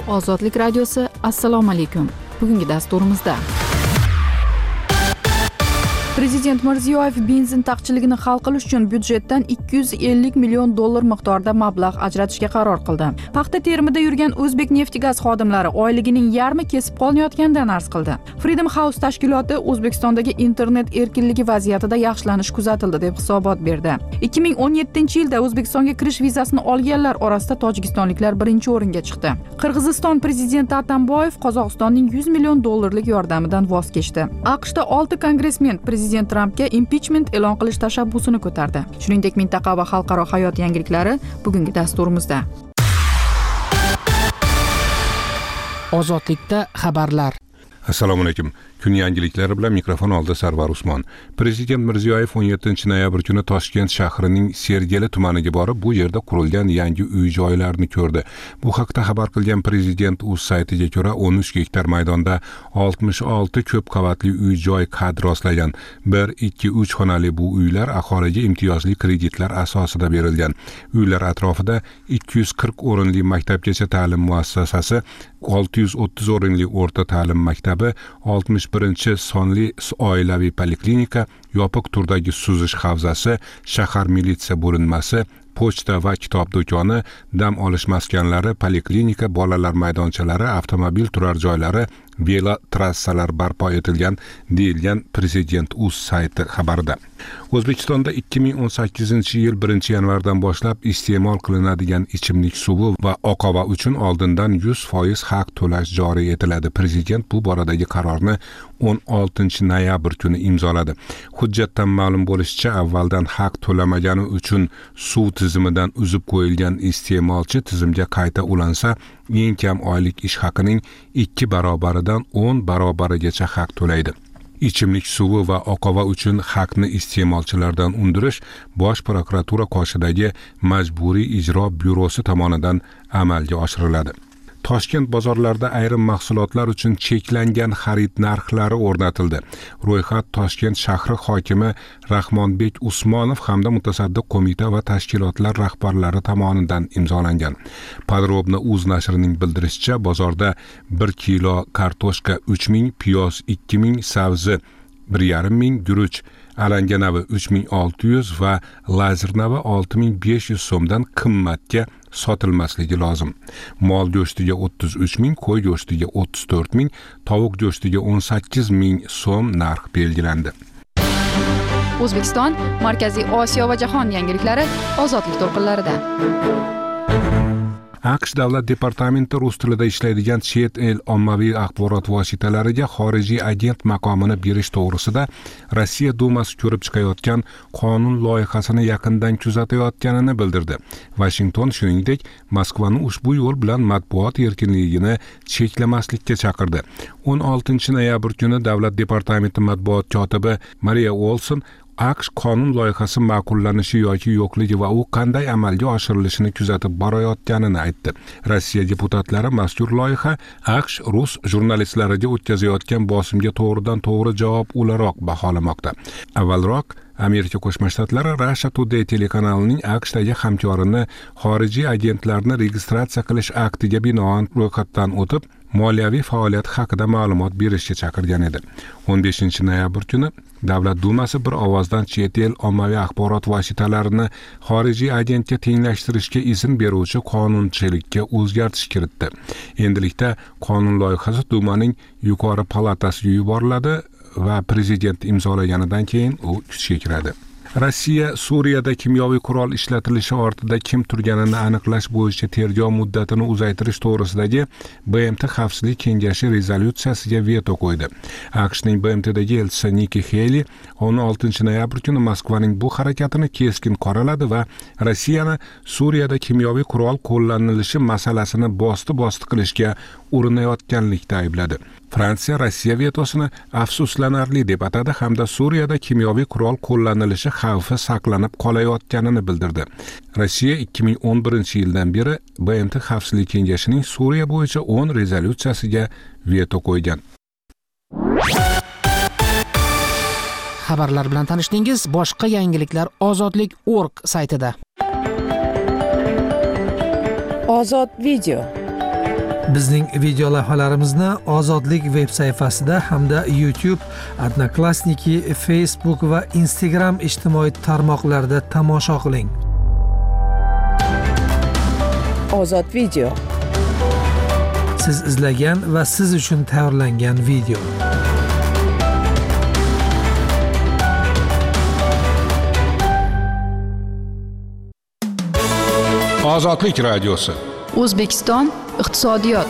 Ozodlik radiosi. Assalomu alaykum. Bugungi dasturimizda Prezident Mirziyoyev benzin taqchiligini hal qilish uchun byudjetdan 250 million dollar miqdorida mablag' ajratishga qaror qildi. Paxta terimida yurgan O'zbek neft-gaz xodimlari oyligining yarmi kesib qolinayotganidan arz qildi. Freedom House tashkiloti O'zbekistondagi internet erkinligi vaziyatida yaxshilanish kuzatildi deb hisobot berdi. 2017-yilda O'zbekistonga kirish vizasini olganlar orasida tojikistonliklar birinchi o'ringa chiqdi. Qirg'iziston prezidenti Atamboyev Qozog'istonning 100 million dollarlik yordamidan voz kechdi. AQShda 6 kongressmen Prezident Trumpga impichment e'lon qilish tashabbusini ko'tardi. Shuningdek, mintaqa va xalqaro hayot yangiliklari bugungi dasturimizda. Ozodlikda xabarlar. Assalomu alaykum. Kun yangiliklari bilan mikrofon oldida Sarvar Usmon. Prezident Mirziyoyev 17-noyabr kuni Toshkent shahrining Sergeli tumaniga borib, bu yerda qurilgan yangi uy-joylarni ko'rdi. Bu haqda xabar qilgan prezident o'z saytiga ko'ra 13 gektar maydonda 66 ko'p qavatli uy-joy qad-rostlagan. 1, 2, 3 xonali bu uylar aholiga imtiyozli kreditlar asosida berilgan. Uylar atrofida 240 o'rinli maktabgacha ta'lim muassasasi, 630 o'rinli o'rta ta'lim maktabi, 61-sonli oilaviy poliklinika, yopiq turdagi suzish havzasi, shahar militsiya bo'linmasi, pochta va kitob do'koni, dam olish maskanlari, poliklinika, bolalar maydonchalari, avtomobil turar joylari, velo trassalar barpo etilgan, deyilgan prezident o'z sayti xabarida. O'zbekistonda 2018-yil 1-yanvardan boshlab iste'mol qilinadigan ichimlik suvi va oqova uchun oldindan 100% haq to'lash joriy etiladi. Prezident bu boradagi qarorni 16-noyabr kuni imzoladi. Hujjatdan ma'lum bo'lishicha, avvaldan haq to'lamagani uchun suv tizimidan uzib qo'yilgan iste'molchi tizimga qayta ulansa, eng kam oylik ish haqining 2 barobaridan 10 barobarigacha haq to'laydi. Ichimlik suvi va oqova uchun haqni iste'molchilardan undirish Bosh prokuratura qoshidagi Majburiy ijro byurosi tomonidan amalga oshiriladi. Toshkent bozorlarida ayrim mahsulotlar uchun cheklangan xarid narxlari o'rnatildi. Ro'yxat Toshkent shahri hokimi Rahmonbek Usmonov hamda mutasaddi qo'mita va tashkilotlar rahbarlari tomonidan imzolangan. Podrobno uz nashrining bildirishicha, bozorda 1 kilo kartoshka 3000, piyoz 2000, sabzi 1500, guruch alanganavi 3600 va lazernavi 6500 so'mdan qimmatga sotilmasligi lozim. Mol go'shtiga 33000, qo'y go'shtiga 34000, tovuq go'shtiga 18000 so'm narx belgilandi. O'zbekiston, Markaziy Osiyo va jahon yangiliklari ozodlik to'lqinlarida. AQSh Davlat departamenti rus tilida ishlaydigan chet el ommaviy axborot vositalariga xorijiy agent maqomini berish to'g'risida Rossiya Dumasi ko'rib chiqayotgan qonun loyihasini yaqindan kuzatayotganini bildirdi. Washington shuningdek Moskvani ushbu yo'l bilan matbuot erkinligini cheklamaslikka chaqirdi. 16-noyabr kuni Davlat departamenti matbuot kotibi Mariya Olson AQSh qonun loyihasi ma'qullanishi yoki yo'qligi va u qanday amalga oshirilishini kuzatib borayotganini aytdi. Rossiya deputatlari mazkur loyiha AQSh rus jurnalistlariga o'tkazayotgan bosimga to'g'ridan-to'g'ri javob o'laroq baholamoqda. Avvalroq Amerika Qo'shma Shtatlari Russia Today telekanalining AQShdagi hamkorini xorijiy agentlarni registratsiya qilish aktiga binoan ro'yxatdan o'tib, moliyaviy faoliyat haqida ma'lumot berishga chaqirgan edi. 15-noyabr kuni Davlat Dumasi bir ovozdan chet el ommaviy axborot vositalarini xorijiy agentga tenglashtirishga izn beruvchi qonunchilikka o'zgartish kiritdi. Endilikda qonun loyihasi Dumaning yuqori palatasiga yuboriladi va prezident imzolaganidan keyin u kuchga kiradi. Rossiya Suriyada kimyoviy qurol ishlatilishi ortida kim turganini aniqlash bo'yicha tergov muddatini uzaytirish to'g'risidagi BMT Xavfsizlik kengashi rezolyutsiyasiga veto qo'ydi. AQShning BMTdagi elchisi Nikki Haley 16-noyabr kuni Moskvaning bu harakatini keskin qoraladi va Rossiyani Suriyada kimyoviy qurol qo'llanilishi masalasini bosti qilishga urinayotganlikda aybladi. Fransiya Rossiya vetosini afsuslanarli deb atadi hamda Suriyada kimyoviy qurol qo'llanilishi xavfi saqlanib qolayotganini bildirdi. Rossiya 2011-yildan beri BMT Xavfsizlik kengashining Suriya bo'yicha 10 rezolyutsiyasiga veto qo'ygan. Xabarlar bilan tanishdingiz. Boshqa yangiliklar ozodlik.org saytida. Ozod video. Bizning video lavhalarimizni Ozodlik veb sayfasida hamda YouTube, Odnoklassniki, Facebook va Instagram ijtimoiy tarmoqlarida tomosha qiling. Ozod video. Siz izlagan va siz uchun tayyorlangan video. Ozodlik radiosi. O'zbekiston iqtisodiyot.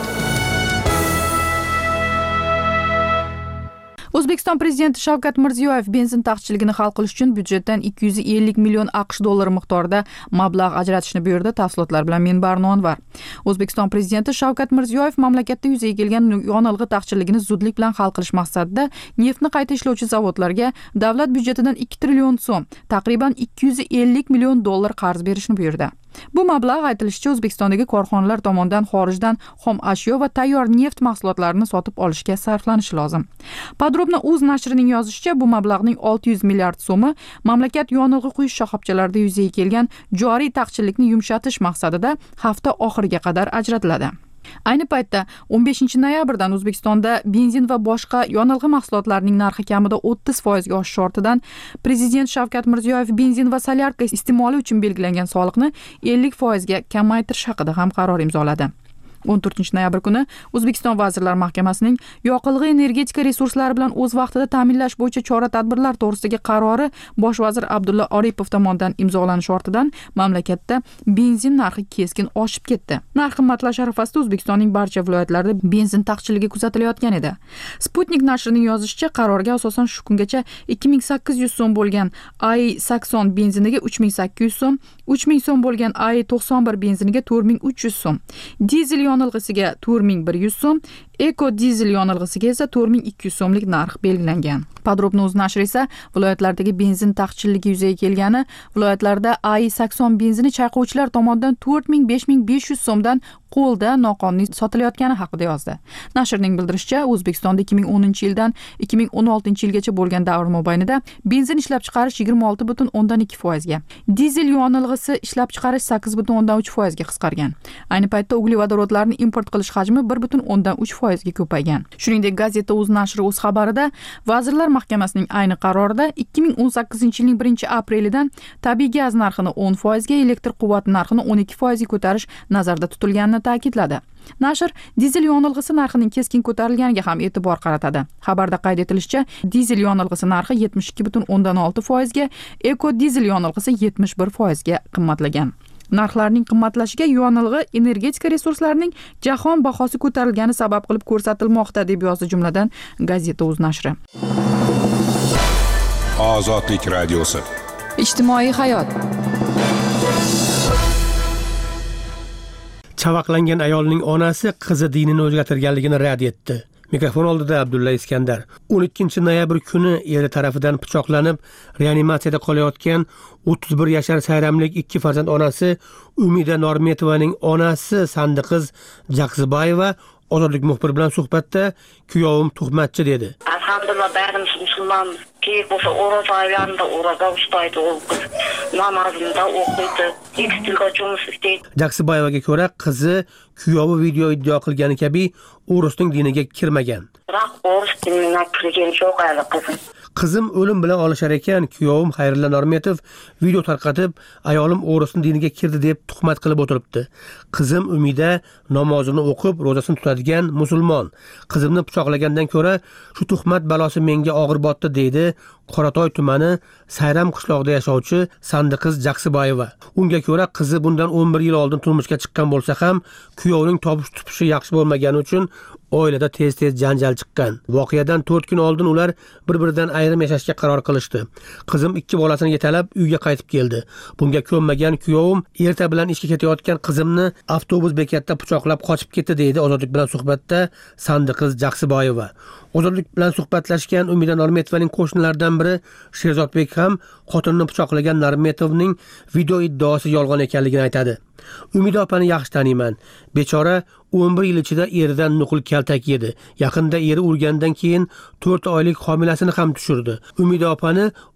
O'zbekiston prezidenti Shavkat Mirziyoyev benzin taqchilligini hal qilish uchun byudjetdan 250 million AQSh dollari miqdorida mablag' ajratishni buyurdi. Tafsilotlar bilan men Barno Anvar. O'zbekiston prezidenti Shavkat Mirziyoyev mamlakatda yuzaga kelgan yonilg'i taqchilligini zudlik bilan hal qilish maqsadida neftni qayta ishlovchi zavodlarga davlat byudjetidan 2 trillion so'm, taqriban 250 million dollar qarz berishni buyurdi. Bu mablag' aytilishicha O'zbekistondagi korxonalar tomonidan xorijdan xom ashyo va tayyor neft mahsulotlarini sotib olishga sarflanishi lozim. Podrobno Uz nashrining yozishicha, bu mablag'ning 600 milliard so'mi mamlakat yonilg'i quyish shoxobchalarida yuzaga kelgan joriy taqchillikni yumshatish maqsadida hafta oxiriga qadar ajratiladi. Ayni paytda 15 noyabrdan O'zbekistonda benzin va boshqa yonilg'i mahsulotlarining narxi kamida 30% ga oshishi ortidan Prezident Shavkat Mirziyoyev benzin va solyarka iste'moli uchun belgilangan soliqni 50% ga kamaytirish haqida ham qaror imzoladi. 14 noyabr kuni O'zbekiston Vazirlar Mahkamasining yoqilg'i energetika resurslari bilan o'z vaqtida ta'minlash bo'yicha chora-tadbirlar to'g'risidagi qarori Bosh vazir Abdulla Oripov tomonidan imzolanishi ortidan mamlakatda benzin narxi keskin oshib ketdi. Narx qimmatlash arafasida O'zbekistonning barcha viloyatlarida benzin taqchilligi kuzatilayotgan edi. Sputnik nashrining yozishicha, qarorga asosan shu kungacha 2800 so'm bo'lgan AI-80 benziniga 3800 so'm, 3000 so'm bo'lgan AI-91 benziniga 4300 so'm, dizel yonilg'isiga 4100 so'm, eko dizel yonilg'isiga esa 4200 so'mlik narx belgilangan. Podrobno Uz nashri esa viloyatlardagi benzin taqchilligi yuzaga kelgani, viloyatlarda AI-80 benzini chayqovchilar tomonidan 4000-5500 so'mdan qo'lda noqonuniy sotilayotgani haqida yozdi. Nashrning bildirishicha, O'zbekistonda 2010-yildan 2016-yilgacha bo'lgan davr mobaynida benzin ishlab chiqarish 26,2% ga, dizel yonilg'isi ishlab chiqarish 8,3% ga qisqargan. Ayni paytda uglevodorodlarni import qilish hajmi 1,3% ga ko'paygan. Shuningdek, gazeta Uz nashri o'z xabarida Vazirlar Mahkamasining ayni qarorida 2018-yilning 1-aprelidan tabiiy gaz narxini 10% ga, elektr quvvati narxini 12% ga ko'tarish nazarda tutilganini ta'kidladi. Nashr dizel yonilg'isi narxining keskin ko'tarilganiga ham e'tibor qaratadi. Xabarda qayd etilishicha, dizel yonilg'isi narxi 72,6% ga, eko dizel yonilg'isi 71% ga qimmatlagan. Narxlarning qimmatlashiga yonilg'i energetika resurslarining jahon bahosi ko'tarilgani sabab qilib ko'rsatilmoqda, deb yozdi jumladan gazeta Uz nashri. Ozodlik radiosi. Ijtimoiy hayot. Chavaqlangan ayolning onasi qizi dinini o'zgartirganligini rad etdi. Mikrofon oldida Abdulla Iskandar. 12 noyabr kuni eri tarafidan pichoqlanib, reanimatsiyada qolayotgan 31 yashar sayramlik 2 farzand onasi Umida Normetovaning onasi Sandiqiz Jaqsibayeva Ozodlik muxbiri bilan suhbatda kuyovim tuhmatchi dedi. Alhamdulillah, bärimiz musulmon. Keyip olsa oruç aylarında oraga ustaydı ol kız. Namazında okuydu. Tekstilga жұмыс isteydi. Jaqsibayevaga ko'ra, qizi kuyovi video iddio qilgani kabi o'risning diniga kirmagan. Biroq o'ris diniga kirgan yo'q hali qizim. Qizim o'lim bilan olishar ekan, kuyovim Xayrilla Normetov video tarqatib, ayolim o'risning diniga kirdi deb tuhmat qilib o'tiribdi. Qizim Umida namozini o'qib, ro'zasini tutadigan musulmon. Qizimni pichoqlagandan ko'ra, shu tuhmat balosi menga og'ir botdi, deydi Qoratoy tumani Sayram qishlog'ida yashovchi Sandiqiz Jaqsibayeva. Unga ko'ra, qizi bundan 11 yil oldin turmushga chiqqan bo'lsa ham, kuyovining topish-tupishi yaxshi bo'lmagani uchun oilada tez-tez janjal chiqqan. Voqeadan 4 kun oldin ular bir-biridan ayrim yashashga qaror qilishdi. Qizim 2 bolasini yetalab uyga qaytib keldi. Bunga ko'nmagan kuyovim erta bilan ishga ketayotgan qizimni avtobus bekatida pichoqlab qochib ketdi, deydi Ozodlik bilan suhbatda Sandiqiz Jaqsibayeva. Ozodlik bilan suhbatlashgan Umida Normetovaning qo'shnilaridan biri Sherzodbek ham xotinini pichoqlagan Normetovning video iddaosi yolg'on ekanligini aytadi. Umida opani yaxshi taniyman. Bechora 11 yil ichida eridan nuqul kaltak yedi. Yaqinda eri urgandan keyin 4 oylik homilasini ham tushirdi. Umida opani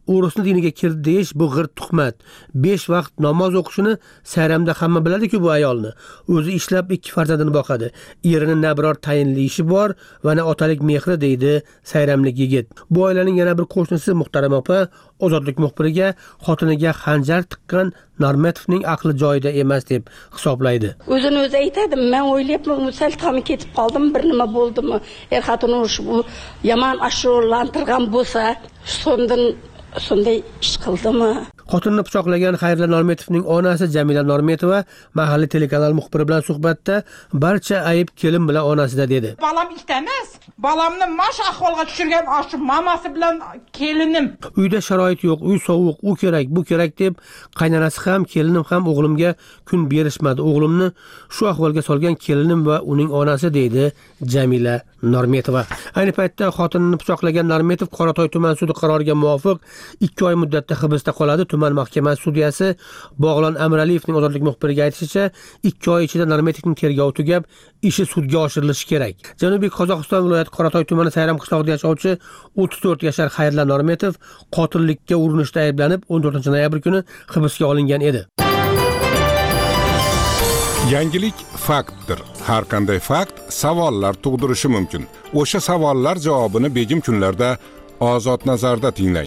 o'risni diniga kirdi deyish bu g'irt tuhmat. 5 vaqt namoz o'qishini Sayramda hamma biladi-ku bu ayolni. O'zi ishlab 2 farzandini boqadi. Erini na biror tayinli ishi bor va na otalik mehri deydi sayramlik yigit. Bu oilaning yana bir qo'shnisi Muhtaram opa Ozodlik muxbiriga xotiniga xanjar tiqqan Normatovning aqli joyida emas deb hisoblaydi. O'zini o'zi aytadi, men o'ylayapman, sal tomi ketib qoldim, bir nima bo'ldimi? Xotin bu yomon ashurlantirgan bo'lsa, sonday ish qildimi? Xotinni pichoqlagan Xayrilla Normatovning onasi Jamila Normatova mahalliy telekanal muxbiri bilan suhbatda barcha ayb kelin bilan onasida dedi. Balam istemez. Balamni mash ahvolga tushirgan oshi mamasi bilan kelinim. Uyda sharoit yo'q, uy sovuq, u kerak, bu kerak deb qaynonasi ham, kelinim ham o'g'limga kun berishmadi. O'g'limni shu ahvolga solgan kelinim va uning onasi deydi Jamila Normatova. Ayni paytda xotinini pichoqlagan Normatov Qoratoy tuman sudi qaroriga muvofiq 2 oy muddatda hibsda qoladi. Tuman mahkamasi sudyasi Bog'lon Amraliyevning Ozodlik muxbiriga aytishicha, 2 oy ichida Normatovning tergovi tugab, ishi sudga oshirilishi kerak. Janubiy Qozog'iston viloyati Qoratoy tumani Sayram qishlog'ida yashovchi 34 yashar Xayrilla Normatov qotillikka urinishda ayblanib 14-noyabr kuni hibsga olingan edi. Yangilik faktdir. Har qanday fakt savollar tug'dirishi mumkin. O'sha savollar javobini begim kunlarda Ozod nazarda tinglang.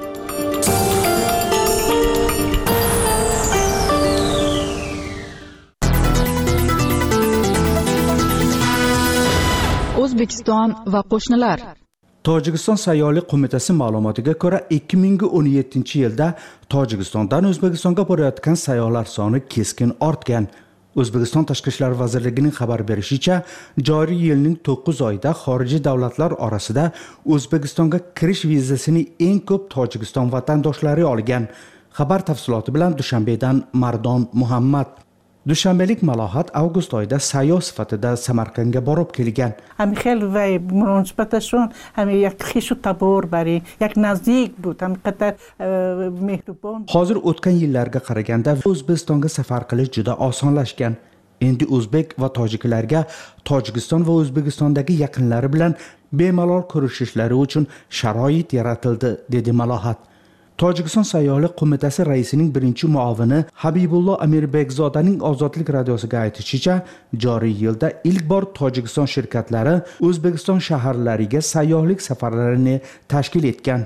O'zbekiston va qo'shnilar. Tojikiston sayyohlik qo'mitasi ma'lumotiga ko'ra 2017-yilda Tojikistondan O'zbekistonga borayotgan sayyohlar soni keskin ortgan. O'zbekiston Tashqi ishlar vazirligining xabar berishicha, joriy yilning 9 oyida xorijiy davlatlar orasida O'zbekistonga kirish vizasini eng ko'p Tojikiston vatandoshlari olgan. Xabar tafsiloti bilan Dushanbedan Mardon Muhammad. Dushanbelik Malohat avgust oyida sayyoh sifatida Samarqandga borib kelgan. Hami خیلی و مناسبتشون hami یک خویش و تبار برای یک نزدیک بود. hami qadar mehribon. Hozir o'tgan yillarga qaraganda O'zbekistonga safar qilish juda osonlashgan. Endi o'zbek va tojiklarga Tojikiston va O'zbekistondagi yaqinlari bilan bemalol ko'rishishlari uchun sharoit yaratildi, dedi Malohat. Tojikiston sayyohlik qo'mitasi raisining birinchi muavini Habibullo Amirbekzodaning Ozodlik radiosiga aytishicha, joriy yilda ilk bor Tojikiston shirkatlari O'zbekiston shaharlariga sayyohlik safarlarini tashkil etgan.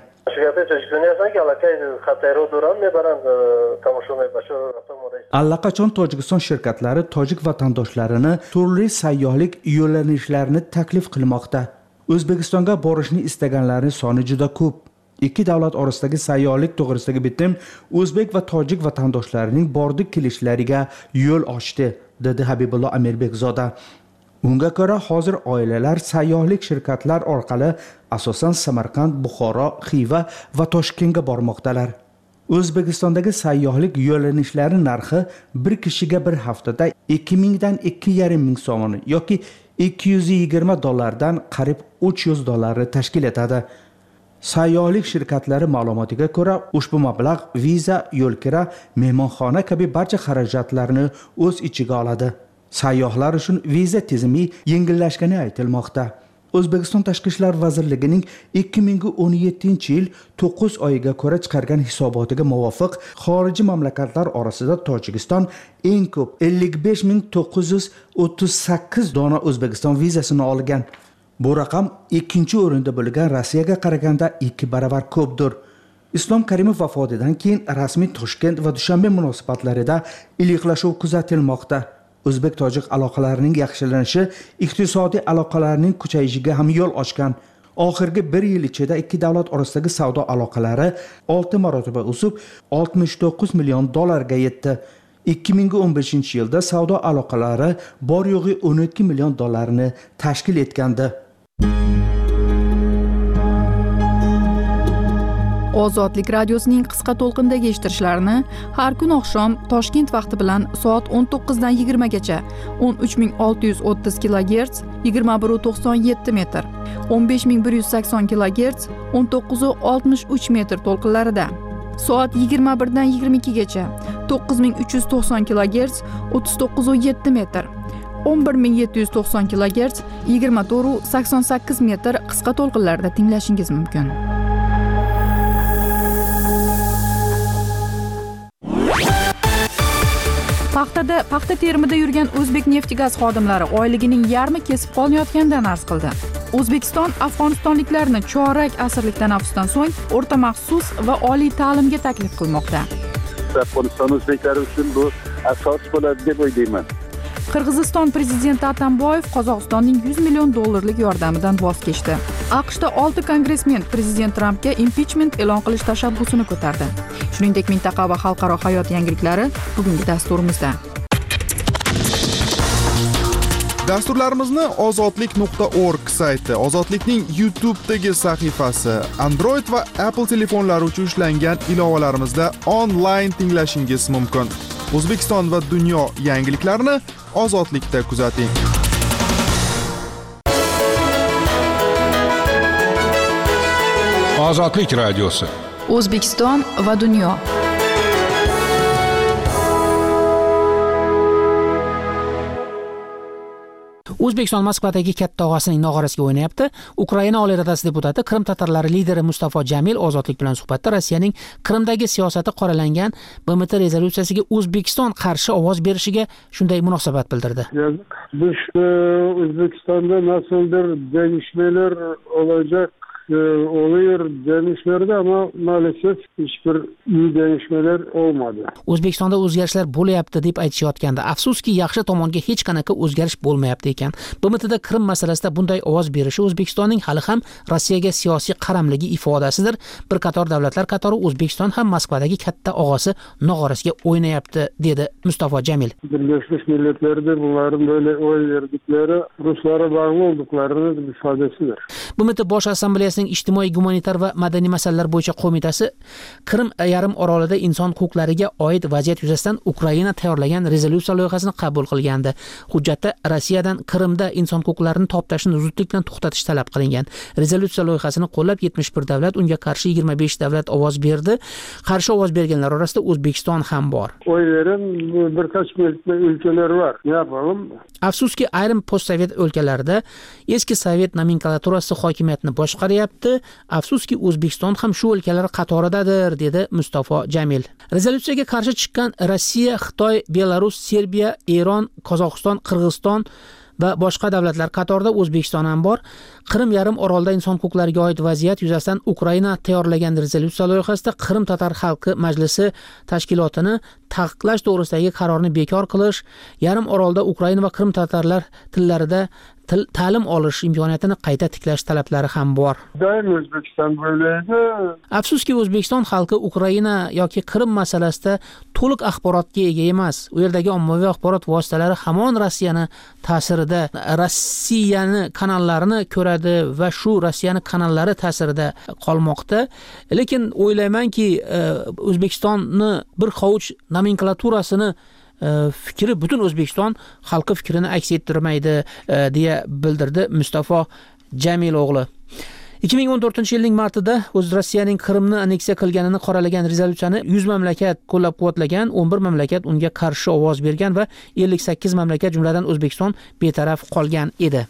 Allaqachon Tojikiston shirkatlari tojik vatandoshlarini turli sayyohlik yo'lanishlarini taklif qilmoqda. O'zbekistonga borishni istaganlarning soni juda ko'p. Ikki davlat orasidagi sayyohlik to'g'risidagi bitim o'zbek va tojik vatandoshlarining bordik kelishlariga yo'l ochdi, dedi Habibullo Amirbekzoda. Unga ko'ra, hozir oilalar sayyohlik shirkatlar orqali asosan Samarqand, Buxoro, Xiva va Toshkentga bormoqdalar. O'zbekistondagi sayyohlik yo'lanishlari narxi bir kishiga bir haftada 2000 dan 2500 so'm yoki $220 qariyb $300 tashkil etadi. Sayyohlik shirkatlari ma'lumotiga ko'ra, ushbu mablag' viza, yo'lkira, mehmonxona kabi barcha xarajatlarni o'z ichiga oladi. Sayyohlar uchun viza tizimi yengillashgani aytilmoqda. O'zbekiston Tashqi ishlar vazirligining 2017-yil 9 oyiga ko'ra chiqargan hisobotiga muvofiq, xorijiy mamlakatlar orasida Tojikiston eng ko'p 55938 dona O'zbekiston vizasini olgan. Bu raqam ikkinchi o'rinda bo'lgan Rossiyaga qaraganda 2 baravar ko'pdir. Islom Karimov vafotidan keyin rasmiy Toshkent va Dushanbe munosabatlarida iliqlashuv kuzatilmoqda. O'zbek-tojik aloqalarining yaxshilanishi iqtisodiy aloqalarning kuchayishiga ham yo'l ochgan. Oxirgi 1 yil ichida ikki davlat orasidagi savdo aloqalari 6 marotaba o'sib, $69 million ga yetdi. 2015-yilda savdo aloqalari bor yo'g'i $12 million tashkil etgandi. Ozodlik radiosining qisqa to'lqindagi eshittirishlarini har kun oqshom Toshkent vaqti bilan soat 19 dan 20 gacha 13630 kHz 2197 metr, 15180 kHz 1963 metr to'lqinlarida, soat 21 dan 22 gacha 9390 kHz 39.7 metr, 11790 kHz 24.88 metr qisqa to'lqinlarda tinglashingiz mumkin. paxta terimida yurgan O'zbek neftigaz xodimlari oyligining yarmi kesib qolinayotganidan arz qildi. O'zbekiston afg'onistonliklarni chorak asrlik tanaffusdan so'ng o'rta maxsus va oliy ta'limga taklif qilmoqda. Afg'oniston o'zbeklari uchun bu asos bo'ladi deb o'ylayman. Qirg'iziston prezidenti Atamboyev Qozog'istonning $100 million yordamidan voz kechdi. AQShda 6 kongressmen prezident Trampga impichment e'lon qilish tashabbusini ko'tardi. Shuningdek, mintaqa va xalqaro hayot yangiliklari bugungi dasturimizda. Dasturlarimizni ozodlik.org sayti, Ozodlikning YouTube'dagi sahifasi, Android va Apple telefonlari uchun ishlangan ilovalarimizda onlayn tinglashingiz mumkin. O'zbekiston va dunyo yangiliklarini Ozodlikda kuzating. Ozodlik radiosi. O'zbekiston va dunyo. O'zbekiston Moskvadagi katta og'asining nog'orasiga o'ynayapti. Ukraina Oliy Radasi deputati Qrim tatarlari lideri Mustafo Jamil Ozodlik bilan suhbatda Rossiyaning Qrimdagi siyosati qoralangan BMT rezolyutsiyasiga O'zbekiston qarshi ovoz berishiga shunday munosabat bildirdi. Biz O'zbekistonda nasıldir gelişmeler olacak oluyor demişlerdi ama maalesef hiçbir iyi gelişmeler olmadı. O'zbekistonda o'zgarishlar bo'lyapti deb aytishayotganda, afsuski yaxshi tomonga hech qanaqa o'zgarish bo'lmayapti ekan. BMTda Qrim masalasida bunday ovoz berishi O'zbekistonning hali ham Rossiyaga siyosiy qaramligi ifodasidir. Bir qator davlatlar qatori O'zbekiston ham Moskvadagi katta og'asi nog'orasiga o'ynayapti, dedi Mustafo Jamil. Birleşmiş Milletler'de bunların böyle oy verdikleri Ruslara bağlı olduklarının ifadesidir. BMT Bosh Assambleyasining ijtimoiy, gumanitar va madaniy masalalar bo'yicha qo'mitasi Qrim yarim orolida inson huquqlariga oid vaziyat yuzasidan Ukraina tayyorlagan rezolyutsiya loyihasini qabul qilgandi. Hujjatda Rossiyadan Qrimda inson huquqlarini toptashni zudlik bilan to'xtatish talab qilingan. Rezolyutsiya loyihasini qo'llab 71 davlat, unga qarshi 25 davlat ovoz berdi. Qarshi ovoz berganlar orasida O'zbekiston ham bor. Oy veren birkaç ülkeler var. Ne yapalım? Afsuski ayrim postsovet o'lkalarida eski sovet nomenklaturasi hokimiyatni boshqaryapti. Afsuski O'zbekiston ham shu o'lkalar qatoridadir, dedi Mustafo Jamil. Rezolyutsiyaga qarshi chiqqan Rossiya, Xitoy, Belarus, Serbiya, Eron, Qozog'iston, Qirg'iziston va boshqa davlatlar qatorida O'zbekiston ham bor. Qrim yarim orolida inson huquqlariga oid vaziyat yuzasidan Ukraina tayyorlagan rezolyutsiya loyihasida Qrim tatar xalqi majlisi tashkilotini taqiqlash to'g'risidagi qarorni bekor qilish, yarim orolda Ukraina va Qrim tatarlar tillarida ta'lim olish imkoniyatini qayta tiklash talablari ham bor. Doim O'zbekiston böyleydi. Afsuski O'zbekiston xalqi Ukraina yoki Qrim masalasida to'liq axborotga ega emas. U yerdagi ommaviy axborot vositalari hamon Rossiyani ta'sirida, Rossiyani kanallarini ko'radi va shu Rossiyani kanallari ta'sirida qolmoqda. Lekin o'ylaymanki, O'zbekistonni bir hovuch nomenklaturasini fikri butun O'zbekiston xalqi fikrini aks ettirmaydi, deya bildirdi Mustafo Jamil o'g'li. 2014-yilning martida Rossiyaning Qrimni anneksiya qilganini qoralagan rezolyutsiyani 100 mamlakat qo'llab-quvvatlagan, 11 mamlakat unga qarshi ovoz bergan va 58 mamlakat jumladan O'zbekiston betaraf qolgan edi.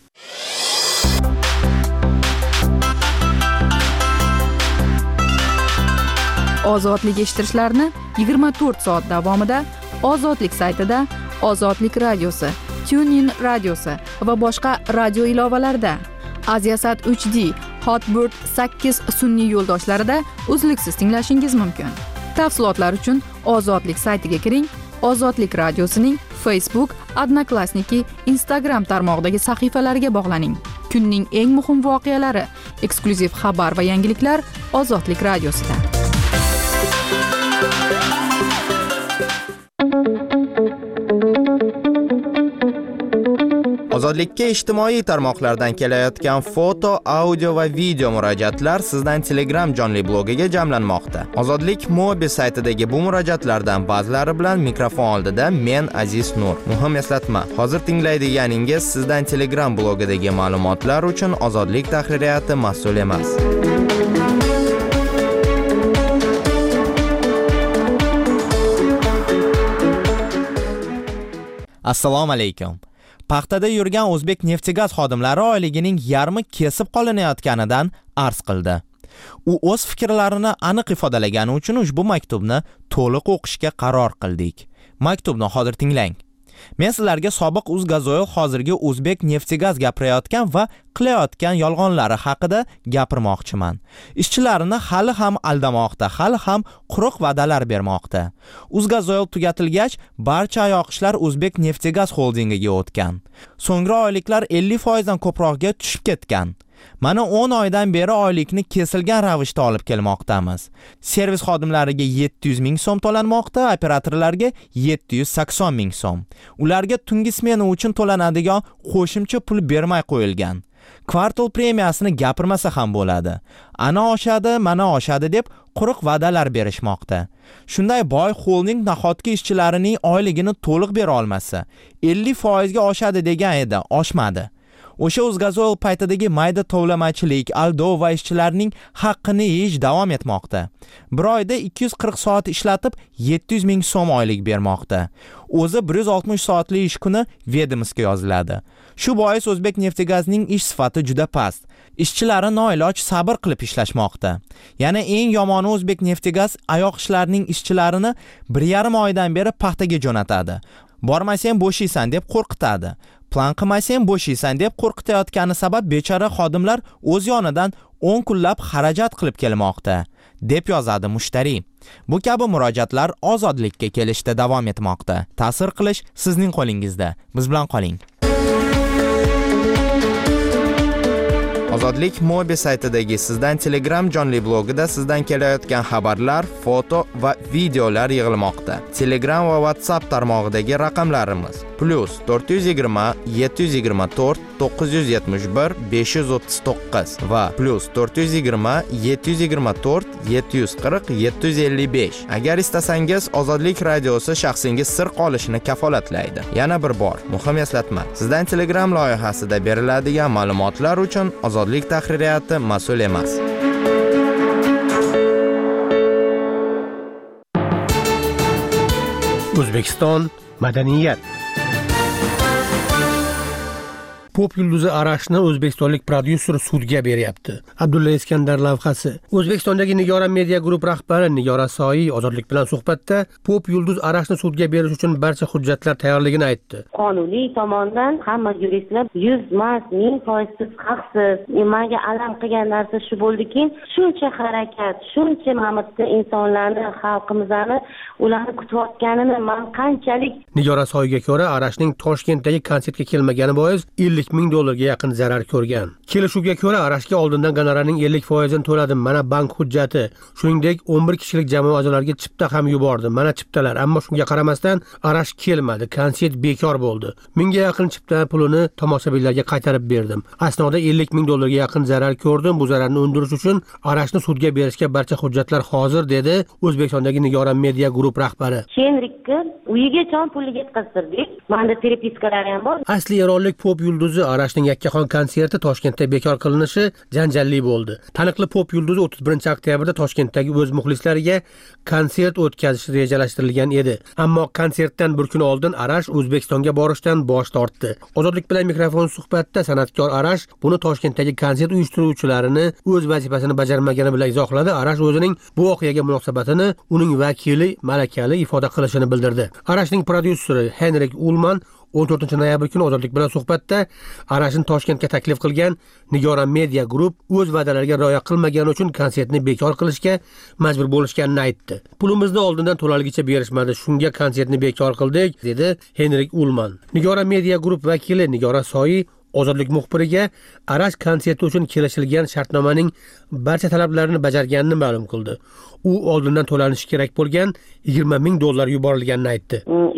Ozodlik eshittirishlarni 24 soat davomida Ozodlik saytida, Ozodlik radiosi, TuneIn radiosi va boshqa radio ilovalarida, Aziasat 3D, Hotbird 8 sun'iy yo'ldoshlarida uzluksiz tinglashingiz mumkin. Tafsilotlar uchun Ozodlik saytiga kiring. Ozodlik radiosining Facebook, Odnoklassniki, Instagram tarmog'idagi sahifalariga bog'laning. Kunning eng muhim voqealari, eksklyuziv xabar va yangiliklar Ozodlik radiosida. Ozodlikka ijtimoiy tarmoqlardan kelayotgan foto, audio va video murojaatlar sizdan Telegram jonli blogiga jamlanmoqda. Ozodlik Mobi saytidagi bu murojaatlardan ba'zilari bilan mikrofon oldida men Aziz Nur. Muhim eslatma, hozir tinglaydiganingiz sizdan Telegram blogidagi ma'lumotlar uchun Ozodlik tahririyati mas'ul emas. Assalomu alaykum. Paxtada yurgan O'zbek neftigaz xodimlari oyligining yarmi kesib qolinayotganidan arz qildi. U o'z fikrlarini aniq ifodalagani uchun ushbu maktubni to'liq o'qishga qaror qildik. Maktubni hozir tinglang. Men sizlarga sobiq Uzgazoil hozirgi O'zbek Neftigaz gapirayotgan va qilayotgan yolg'onlari haqida gapirmoqchiman. Ishchilarini hali ham aldamoqda, hali ham quruq va'dalar bermoqda. Uzgazoil tugatilgach, barcha oyoq ishlar O'zbek Neftigaz xoldingiga o'tgan. So'nggi oyliklar 50% dan ko'proqga tushib ketgan. Mana 10 oydan beri oylikni kesilgan ravishda olib kelmoqdamiz. Servis xodimlariga 700 ming so'm to'lanmoqda, operatorlarga 780 ming so'm. Ularga tungi smena uchun to'lanadigan qo'shimcha pul bermay qo'yilgan. Kvartal premiyasini gapirmasa ham bo'ladi. Ana oshadi, mana oshadi deb quruq va'dalar berishmoqda. Shunday boy xolding nahotki ishchilarining oyligini to'liq bera olmasa, 50% ga oshadi degan edi, oshmadi. O'sha Uzgazoil paytidagi mayda tovlamachilik, aldov va ishchilarning haqqini yeyish davom etmoqda. Bir oyda 240 soat ishlatib 700 ming so'm oylik bermoqda. O'zi 160 soatli ish kuni Vedomskiga yoziladi. Shu bois O'zbek Neftigazning ish sifati juda past. Ishchilari noiloj sabr qilib ishlashmoqda. Yana eng yomoni O'zbek Neftigaz oyoq ishlarining ishchilarini 1,5 oydan beri paxtaga jo'natadi. Bormasang bo'shaysan deb qo'rqitadi. Plan qilmasang bo'shaysan deb qo'rqitayotgani sabab bechora xodimlar o'z yonidan 10 kunlab xarajat qilib kelmoqda, deb yozadi mushtariy. Bu kabi murojaatlar ozodlikka kelishda davom etmoqda. Ta'sir qilish sizning qo'lingizda. Biz bilan qoling. Ozodlik Mobi saytidagi sizdan Telegram jonli blogida sizdan kelayotgan xabarlar, foto va videolar yig'ilmoqda. Telegram va WhatsApp tarmog'idagi raqamlarimiz +420 724 971 539 va +420 724 740 755. Agar istasangiz, Ozodlik radiosi shaxsingiz sir qolishini kafolatlaydi. Yana bir bor, muhim eslatma. Sizdan Telegram loyihasida beriladigan ma'lumotlar uchun Ozodlik tahririyati mas'ul emas. O'zbekiston madaniyat. Pop yulduzi Arashni o'zbekistonlik prodyuser sudga beryapti. Abdulla Iskandar lavhasi. O'zbekistondagi Nigora Media Group rahbari Nigora Soyi Ozodlik bilan suhbatda Pop yulduz Arashni sudga berish uchun barcha hujjatlar tayyorligini aytdi. Qonuniy tomondan hamma yuristlar 100% haqsiz, nimaga alam qilgan narsa shu bo'ldiki, shuncha harakat, shuncha mamlakat insonlarni, xalqimizni ularni kutayotganini men qanchalik. Nigora Soyiga ko'ra, Arashning Toshkentdagi konsertga kelmagani bois $50 ming yaqin zarar ko'rgan. Kelishuvga ko'ra Arashga oldindan gonorarning 50% ni to'ladim. Mana bank hujjati. Shuningdek, 11 kishilik jamoa a'zolariga chipta ham yubordim. Mana chiptalar. Ammo shunga qaramasdan Arash kelmadi. Konsert bekor bo'ldi. Mingga yaqin chipta pulini tomoshabinlarga qaytarib berdim. Asnoda $50 ming yaqin zarar ko'rdim. Bu zararni undirish uchun Arashni sudga berishga barcha hujjatlar hozir, dedi O'zbekistondagi Nigora Media Group rahbari. Henrikka uyiga jon puliga yetkazdirdik. Menda terapiskalari ham bor. Asli eronlik pop yulduzi Arashning yakkaxon konserti Toshkentda bekor qilinishi janjalli bo'ldi. Taniqli pop yulduzi 31-oktyabrda Toshkentdagi o'z muxlislariga konsert o'tkazish rejalashtirilgan edi. Ammo konsertdan bir kun oldin Arash O'zbekistonga borishdan bosh tortdi. Ozodlik bilan mikrofon suhbatda san'atkor Arash buni Toshkentdagi konsert uyushtiruvchilarini o'z vazifasini bajarmagani bilan izohladi. Arash o'zining bu voqeaga munosabatini uning vakili malakali ifoda qilishini bildirdi. Arashning prodyuseri Henrik Ullman 14-noyabr kuni Ozodlik bilan suhbatda Arashni Toshkentga taklif qilgan Nigora Media Group o'z va'dalariga rioya qilmagani uchun konsertni bekor qilishga majbur bo'lishganini aytdi. Pulimizni oldindan to'laligicha berishmadi, shunga konsertni bekor qildik, dedi Henrik Ullman. Nigora Media Group vakili Nigora Soyi Ozodlik muxbiriga Arash konserti uchun kelishilgan shartnomaning barcha talablarini bajarganini ma'lum qildi. U oldindan to'lanishi kerak bo'lgan $20 ming yuborilganini aytdi.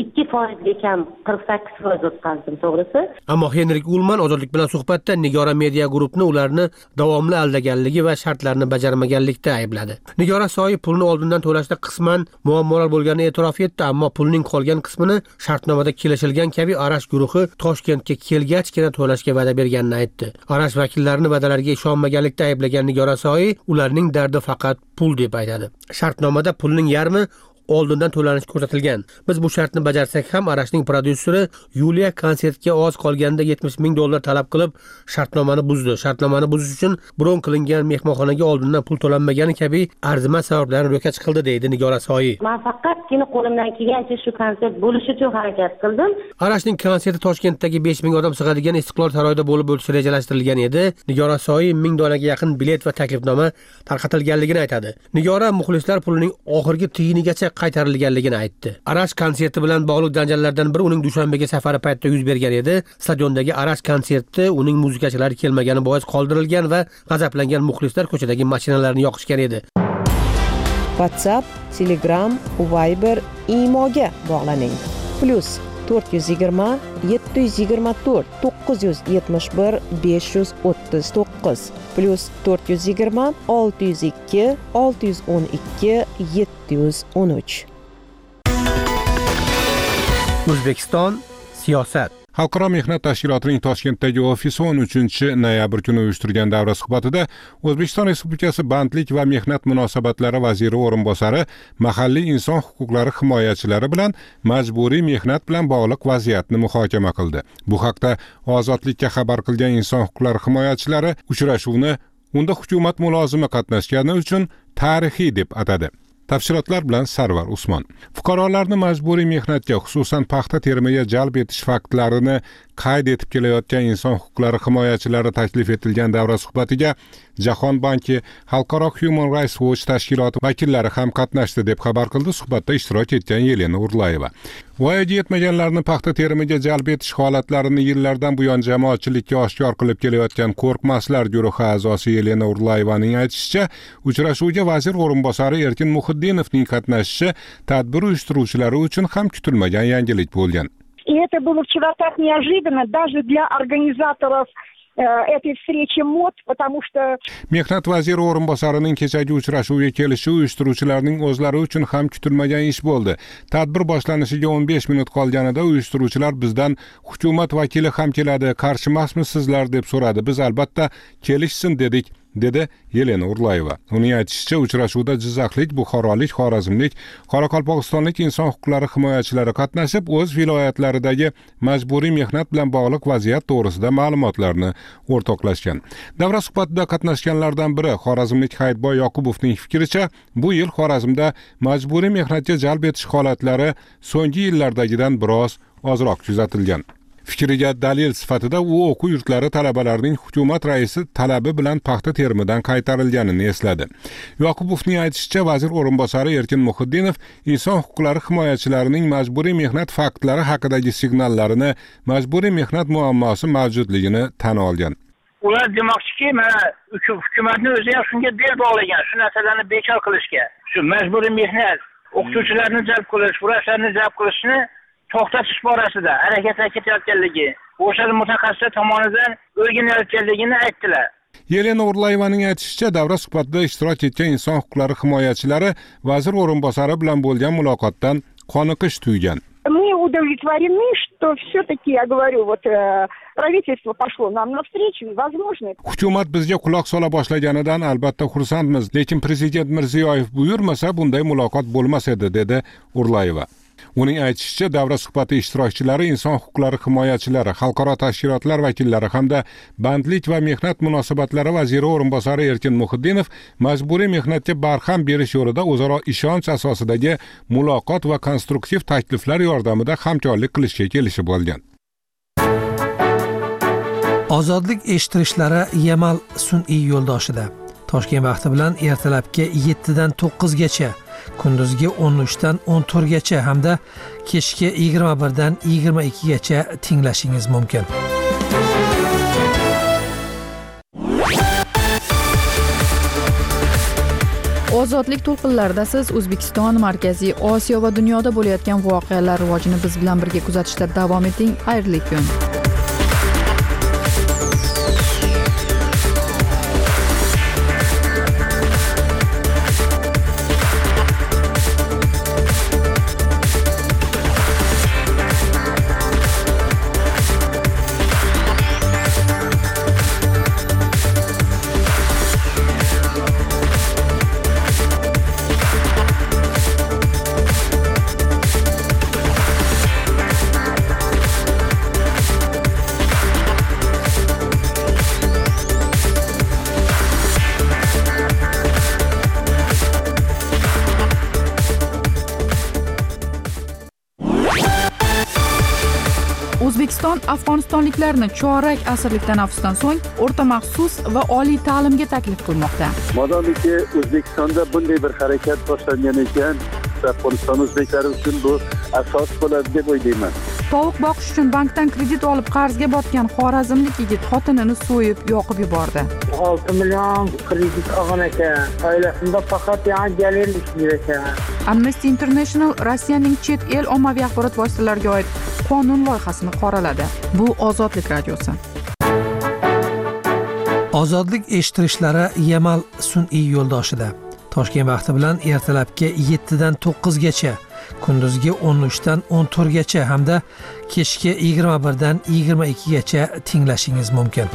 2% kam 48% o'tkazdim, to'g'risi. Ammo Henrik Ullman Ozodlik bilan suhbatda Nigora Media Groupni ularni davomli aldaganligi va shartlarni bajarmaganlikda aybladi. Nigora Soyi pulni oldindan to'lashda qisman muammolar bo'lganini e'tirof etdi, ammo pulning qolgan qismini shartnomada kelishilgan kabi Arash guruhi Toshkentga kelgachgina to'lashga va'da berganini aytdi. Arash vakillarini va'dalariga ishonmaganlikda ayblagan Nigora Soyi ularning dardi faqat pul deb aytadi. Shartnomada pulning yarmi oldindan to'lanishi ko'rsatilgan. Biz bu shartni bajarsak ham Arashning prodyuseri Yuliya konsertga oz qolganda $70,000 talab qilib, shartnomani buzdi. Shartnomani buzish uchun bron qilingan mehmonxonaga oldindan pul to'lanmagani kabi arzimas sabablarni ro'kach qildi, deydi Nigora Soyi. Men faqatgina qo'limdan kelgancha shu konsert bo'lishi uchun harakat qildim. Arashning konserti Toshkentdagi 5000 odam sig'adigan Istiqlol saroyida bo'lib o'tishi rejalashtirilgan edi. Nigora Soyi 1000 donaga yaqin bilet va taklifnoma tarqatilganligini aytadi. Nigora muxlislar pulining oxirgi tiyinigacha qaytarilganligini aytdi. Arash konserti bilan bog'liq janjallardan biri uning Dushanbega safari paytida yuz bergan edi. Stadiondagi Arash konserti uning muzikachilari kelmagani bois qoldirilgan va g'azablangan muxlislar ko'chadagi mashinalarni yoqishgan edi. WhatsApp, Telegram, Viber, Imoga bog'laning. +420 724 971 539 +420 602 612 713. O'zbekiston siyosat. Xalqaro mehnat tashkilotining Toshkentdagi ofisi 13-noyabr kuni uyushtirgan davra suhbatida O'zbekiston Respublikasi Bandlik va mehnat munosabatlari vaziri o'rinbosari mahalliy inson huquqlari himoyachilari bilan majburiy mehnat bilan bog'liq vaziyatni muhokama qildi. Bu haqda Ozodlikka xabar qilgan inson huquqlari himoyachilari uchrashuvni unda hukumat mulozimi qatnashgani uchun tarixiy deb atadi. Tafsilotlar bilan Sarvar Usmon. Fuqarolarni majburiy mehnatga, xususan paxta terimiga jalb etish faktlarini qayd etib kelayotgan inson huquqlari himoyachilari taklif etilgan davra suhbatiga Jahon banki, Xalqaro Human Rights Watch tashkiloti vakillari ham qatnashdi deb xabar qildi suhbatda ishtirok etgan Yelena Urlayeva. Voyaga yetmaganlarni paxta terimiga jalb etish holatlarini yillardan buyon jamoatchilikka oshkor qilib kelayotgan Qo'rqmaslar guruhi a'zosi Yelena Urlayevaning aytishicha, uchrashuvga vazir o'rinbosari Erkin Muhiddinovning qatnashishi tadbir uyushtiruvchilari uchun ham kutilmagan yangilik bo'lgan. И это было вчера так неожиданно даже для организаторов этой встречи МОД, потому что Mehnat vaziri o'rinbosarining kechagi uchrashuvga kelishi uyushtiruvchilarning o'zlari uchun ham kutilmagan ish bo'ldi. Tadbir boshlanishiga 15 minut qolganida uyushtiruvchilar bizdan hukumat vakili ham keladi, qarshimasmisiz deb so'radi. Biz albatta kelishsin dedik, dedi Yelena Urlayeva. Uning aytishicha, uchrashuvda Jizzaxlik, Buxorolik, Xorazmlik, Qoraqalpog'istonlik inson huquqlari himoyachilari qatnashib, o'z viloyatlaridagi majburiy mehnat bilan bog'liq vaziyat to'g'risida ma'lumotlarni o'rtoqlashgan. Davra suhbatida qatnashganlardan biri Xorazmlik Hayitboy Yoqubovning fikricha, bu yil Xorazmda majburiy mehnatga jalb etish holatlari so'nggi yillardagidan biroz ozroq kuzatilgan. Fikriga dalil sifatida u o'quv yurtlari talabalarining hukumat raisi talabi bilan paxta terimidan qaytarilganini esladi. Yoqubovning aytishicha, vazir o'rinbosari Erkin Muhiddinov inson huquqlari himoyachilarining majburiy mehnat faktlari haqidagi signallarini, majburiy mehnat muammosi mavjudligini tan olgan. Ular demoqchiki, mana hukumatni o'zi ham shunga bel bog'lagan, shu narsalarni bekor qilishga, shu majburiy mehnat, o'qituvchilarni jalb qilish, vrachlarni jalb qilishni to'xtatish borasida harakatlar ketayotganligi, o'sha mutaxassislar tomonidan o'rganilayotganligini aytdilar. Yelena Urlayevaning aytishicha, davra suhbatida ishtirok etgan inson huquqlari himoyachilari vazir o'rinbosari bilan bo'lgan muloqotdan qoniqish tuygan. Мы удовлетворены, что все-таки, я говорю, правительство пошло нам навстречу, и возможно. Hukumat bizga quloq sola boshlaganidan albatta xursandmiz, lekin prezident Mirziyoyev buyurmasa bunday muloqot bo'lmas edi, dedi Urlayeva. Uning aytishicha, davra suhbati ishtirokchilari inson huquqlari himoyachilari, xalqaro tashkilotlar vakillari hamda bandlik va mehnat munosabatlari vaziri o'rinbosari Erkin Muhiddinov majburiy mehnatga barham berish yo'lida o'zaro ishonch asosidagi muloqot va konstruktiv takliflar yordamida hamkorlik qilishga kelishib olgan. Ozodlik eshittirishlari Yamal sun'iy yo'ldoshida Toshkent vaqti bilan ertalabki 7 dan 9 gacha, kunduzgi 13 dan 14 gacha hamda kechki 21 dan 22 gacha tinglashingiz mumkin. Ozodlik to'lqinlarida siz O'zbekiston, Markaziy Osiyo va dunyoda bo'layotgan voqealar rivojini biz bilan birga kuzatishda davom eting. Xayrli kun. O'zbekiston afg'onistonliklarni chorak asrlik tanaffusdan so'ng o'rta maxsus va oliy ta'limga taklif qilmoqda. Modomiki O'zbekistonda bunday bir harakat boshlangan ekan, Afg'oniston o'zbeklari uchun bu asos bo'ladi deb o'ylayman. Tovuq boqish uchun bankdan kredit olib qarzga botgan xorazmlik yigit xotinini so'yib, yoqib yubordi. 6 million kredit olgan ekan. Oilasida faqat yangilik ishlaydi ekan. Amnesty International Rossiyaning chet el ommaviy axborot vositalariga oid qonun loyihasini qoraladi. Bu Ozodlik radiosi. Ozodlik eshittirishlari Yamal sun'iy yo'ldoshida. Toshkent vaqti bilan ertalabki 7 dan 9 gacha, kunduzgi 13 dan 14 gacha hamda kechki 21 dan 22 gacha tinglashingiz mumkin.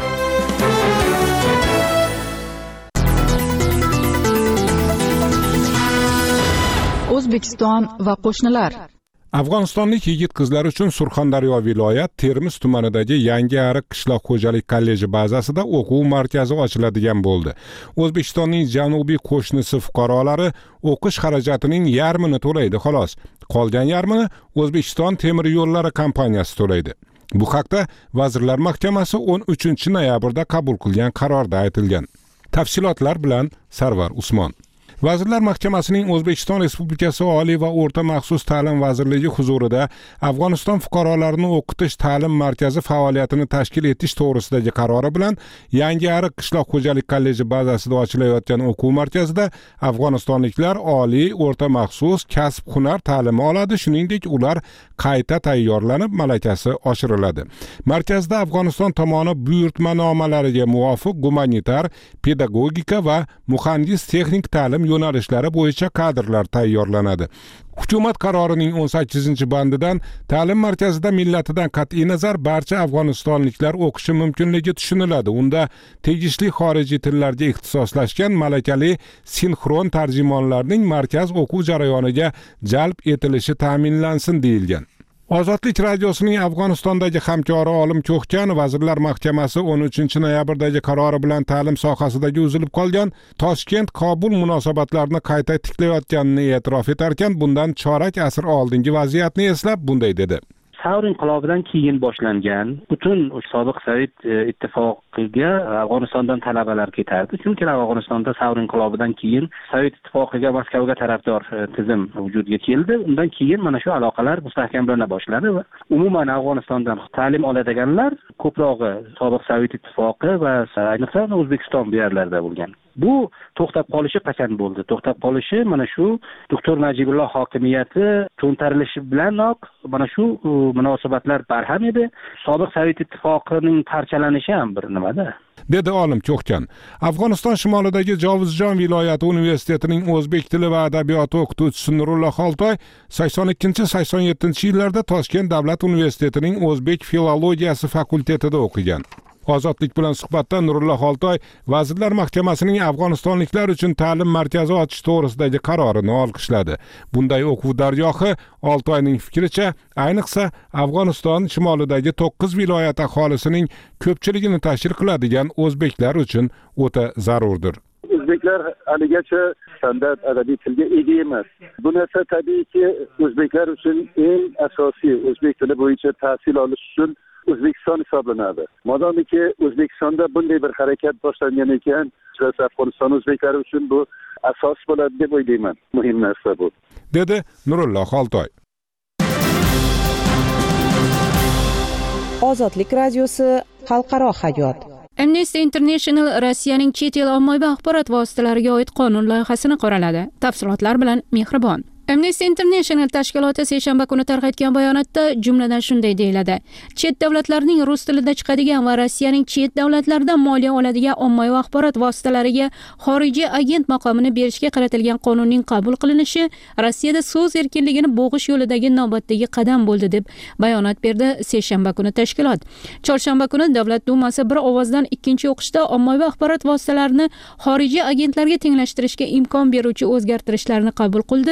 O'zbekiston va qo'shnilar. Afg'onistonlik yigit-qizlar uchun Surxondaryo viloyat Termiz tumanidagi Yangi Ariq qishloq xo'jalik kolleji bazasida o'quv markazi ochiladigan bo'ldi. O'zbekistonning janubiy qo'shnisi fuqarolari o'qish xarajatining yarmini to'laydi xolos. Qolgan yarmini O'zbekiston temir yo'llari kompaniyasi to'laydi. Bu haqda Vazirlar Mahkamasi 13-noyabrda qabul qilgan qarorda aytilgan. Tafsilotlar bilan Sarvar Usmon. Vazirlar Mahkamasining O'zbekiston Respublikasi Oliy va o'rta maxsus ta'lim vazirligi huzurida Afg'oniston fuqarolarini o'qitish ta'lim markazi faoliyatini tashkil etish to'g'risidagi qarori bilan Yangi Ariq qishloq xo'jalik kolleji bazasida ochilayotgan o'quv markazida afg'onistonliklar oliy, o'rta maxsus, kasb, hunar ta'limi oladi, shuningdek ular qayta tayyorlanib malakasi oshiriladi. Markazda Afg'oniston tomoni buyurtmanomlariga muvofiq gumanitar, pedagogika va muhandis texnik ta'lim yo'nalishlari bo'yicha kadrlar tayyorlanadi. Hukumat qarorining 18-bandidan ta'lim markazida millatidan qat'iy nazar barcha afg'onistonliklar o'qishi mumkinligi tushuniladi. Unda tegishli xorijiy tillarga ixtisoslashgan malakali sinxron tarjimonlarning markaz o'quv jarayoniga jalb etilishi ta'minlansin deyilgan. Ozodlik radiosining Afg'onistondagi hamkori Olim Ko'hkan Vazirlar Mahkamasi 13-noyabrdagi qarori bilan ta'lim sohasidagi uzilib qolgan Toshkent-Kobul munosabatlarini qayta tiklayotganini e'tirof etarkan, bundan chorak asr oldingi vaziyatni eslab bunday dedi. Savr inqilobidan keyin boshlangan butun sobiq Sovet ittifoqiga Afg'onistondan talabalar ketardi. Chunki Afg'onistonda Savr inqilobidan keyin Sovet ittifoqiga Moskvaga tarafdor tizim vujudga keldi. Undan keyin mana shu aloqalar mustahkamlana boshladi va umuman Afg'onistondan ta'lim oladiganlar ko'prog'i sobiq Sovet ittifoqi va ayniqsa O'zbekiston bu yerlarda bo'lgan. Bu to'xtab qolishi qachon bo'ldi? To'xtab qolishi mana shu doktor Najibulloh hokimiyati to'ntarilishi bilanoq mana shu munosabatlar barham edi. Sobiq Sovet ittifoqining parchalanishi ham bir nimada. Dedi Olim Ko'hkan. Afg'oniston shimolidagi Jovizjon viloyati universitetining o'zbek tili va adabiyoti o'qituvchisi Nurullo Xoltoy 82-87-yillarda Toshkent davlat universitetining o'zbek filologiyasi fakultetida o'qigan. Ozodlik bilan suhbatda Nurullo Xoltoy Vazirlar Mahkamasining Afg'onistonliklar uchun ta'lim markazi ochish to'g'risidagi qarorini olqishladi. Bunday o'quv dargohi Oltoyning fikricha, ayniqsa Afg'oniston shimolidagi 9 viloyat aholisining ko'pchiligini tashkil qiladigan o'zbeklar uchun o'ta zarurdir. O'zbeklar haligacha standart adabiy tilga ega emas. Bu narsa tabiiyki o'zbeklar uchun eng asosiy o'zbek tili bo'yicha tahsil olish uchun O'zbekiston hisoblanadi. Modomiki O'zbekistonda bunday bir harakat boshlangan ekan, Afg'oniston o'zbeklari uchun bu asos bo'ladi deb o'ylayman. Muhim narsa bu. Dedi Nurullo Xoltoy. Ozodlik radiosi xalqaro hayot. Amnesty International Rossiyaning chet el ommaviy axborot vositalariga oid qonun loyihasini qoraladi. Tafsilotlar bilan Mehribon. Amnesty International tashkiloti seshanba kuni tarqatgan bayonotda jumladan shunday deyiladi: chet davlatlarning rus tilida chiqadigan va Rossiyaning chet davlatlardan moliya oladigan ommaviy axborot vositalariga xorijiy agent maqomini berishga qaratilgan qonunning qabul qilinishi Rossiyada so'z erkinligini bo'g'ish yo'lidagi navbatdagi qadam bo'ldi deb bayonot berdi seshanba kuni tashkilot. Chorshanba kuni Davlat Dumasi bir ovozdan ikkinchi o'qishda ommaviy axborot vositalarini xorijiy agentlarga tenglashtirishga imkon beruvchi o'zgartirishlarni qabul qildi.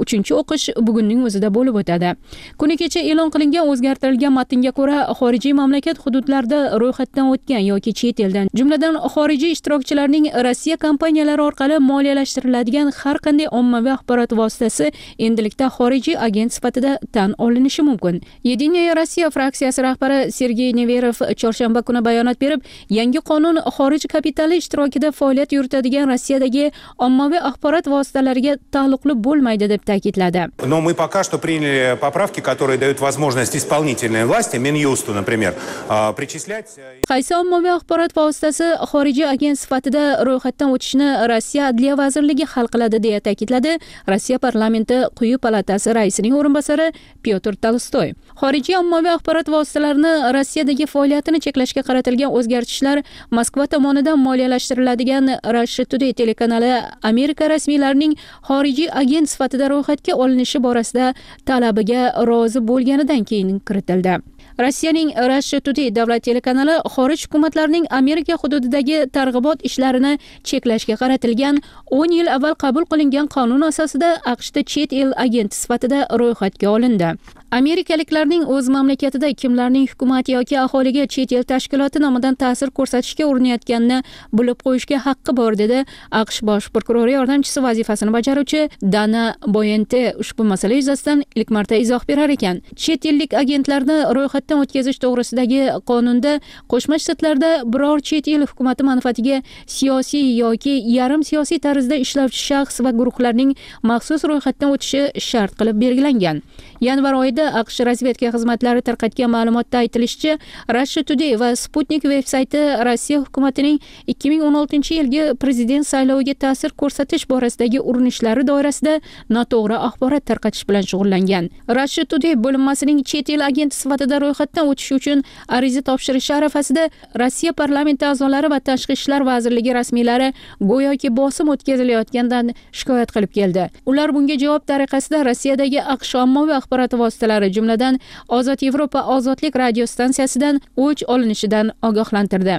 3-chi o'qish bugunning o'zida bo'lib o'tadi. Kuni kecha e'lon qilingan o'zgartirilgan matnga ko'ra, xorijiy mamlakat hududlarida ro'yxatdan o'tgan yoki chet eldan, jumladan xorijiy ishtirokchilarning Rossiya kompaniyalari orqali moliyalashtiriladigan har qanday ommaviy axborot vositasi endilikda xorijiy agent sifatida tan olinishi mumkin. Yediniya Rossiya fraksiyasi rahbari Sergey Neverov chorshanba kuni bayonot berib, yangi qonun xorij kapitali ishtirokida faoliyat yuritadigan Rossiyadagi ommaviy axborot vositalariga taalluqli bo'lmaydi deb ta'kidladi. Но мы пока что приняли поправки, которые дают возможность исполнительной власти, Минюсту, например, причислять... Qaysi ommaviy axborot vositasi xorijiy agent sifatida ro'yxatdan o'tishni Rossiya Adliya vazirligi hal qiladi deya ta'kidladi Rossiya parlamenti quyi palatasi raisining o'rinbosari Pyotr Tolstoy. Xorijiy ommaviy axborot vositalarini Rossiyadagi faoliyatini cheklashga qaratilgan o'zgartishlar Moskva tomonidan moliyalashtiriladigan Russia Today telekanali Amerika rasmiylarining xorijiy agent sifatida ro'yxatga olinishi borasida talabiga rozi bo'lganidan keyin kiritildi. Rossiyaning Russia Today davlat telekanali xorij hukumatlarining Amerika hududidagi targ'ibot ishlarini cheklashga qaratilgan 10 yil avval qabul qilingan qonun asosida AQShda chet el agenti sifatida ro'yxatga olindi. Amerikaliklarning o'z mamlakatida kimlarning hukumat yoki aholiga chet el tashkiloti nomidan ta'sir ko'rsatishga urinayotganini bilib qo'yishga haqqi bor, dedi AQSh bosh prokurori yordamchisi vazifasini bajaruvchi Dana Boyente ushbu masala yuzasidan ilk marta izoh berar ekan. Chet ellik agentlarni ro'yxatdan o'tkazish to'g'risidagi qonunda Qo'shma Shtatlarda biror chet el hukumati manfaatiga siyosiy yoki yarim siyosiy tarzda ishlovchi shaxs va guruhlarning maxsus ro'yxatdan o'tishi shart qilib belgilangan. Yanvar oyida AQSh razvedka xizmatlari tarqatgan ma'lumotda aytilishicha, Russia Today va Sputnik veb-sayti Rossiya hukumatining 2016-yilgi prezident sayloviga ta'sir ko'rsatish borasidagi urinishlari doirasida noto'g'ri axborot tarqatish bilan shug'ullangan. Russia Today bo'linmasining chet el agenti sifatida ro'yxatdan o'tish uchun ariza topshirish arafasida Rossiya parlamenti a'zolari va Tashqi ishlar vazirligi rasmiylari go'yoki bosim o'tkazilayotgandan shikoyat qilib keldi. Ular bunga javob tariqasida Rossiyadagi AQSh ommaviy axborot vositalari, jumladan Ozod Yevropa ozodlik radio stansiyasidan o'ch olinishidan ogohlantirdi.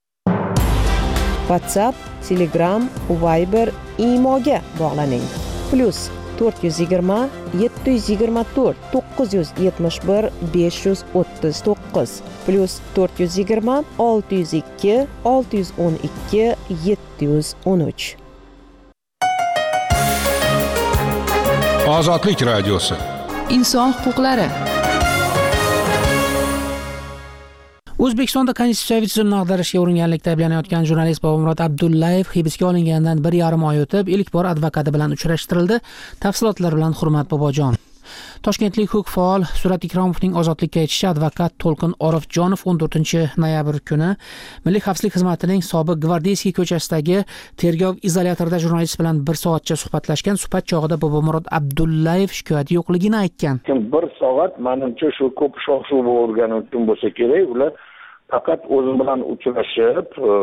WhatsApp, Telegram, Viber, Imoga bog'laning. +420 724 971 539 +420 602 612 713. Ozodlik radiosi. Inson huquqlari. O'zbekistonda konstitutsiyaviy tuzumni ag'darishga uringanlikda ayblanayotgan jurnalist Bobomurod Abdullayev hibsga olinganidan 1,5 oy o'tib, ilk bor advokati bilan uchrashtirildi. Tafsilotlar bilan Hurmat Bobojon. Toshkentlik huquq faol Surat Ikromovning ozodlikka aytishi advokat To'lqin Orifjonov 14-noyabr kuni Milliy xavfsizlik xizmatining sobiq Gvardeyskiy ko'chasidagi tergov izolyatorida jurnalist bilan 1 soatcha suhbatlashgan. Suhbat chog'ida Bobomurod Abdullayev shikoyati yo'qligini aytgan. 1 soat menimcha shu ko'p shov-shuv bo'lgani uchun bo'lsa kerak, ular faqat o'zim bilan uchrashib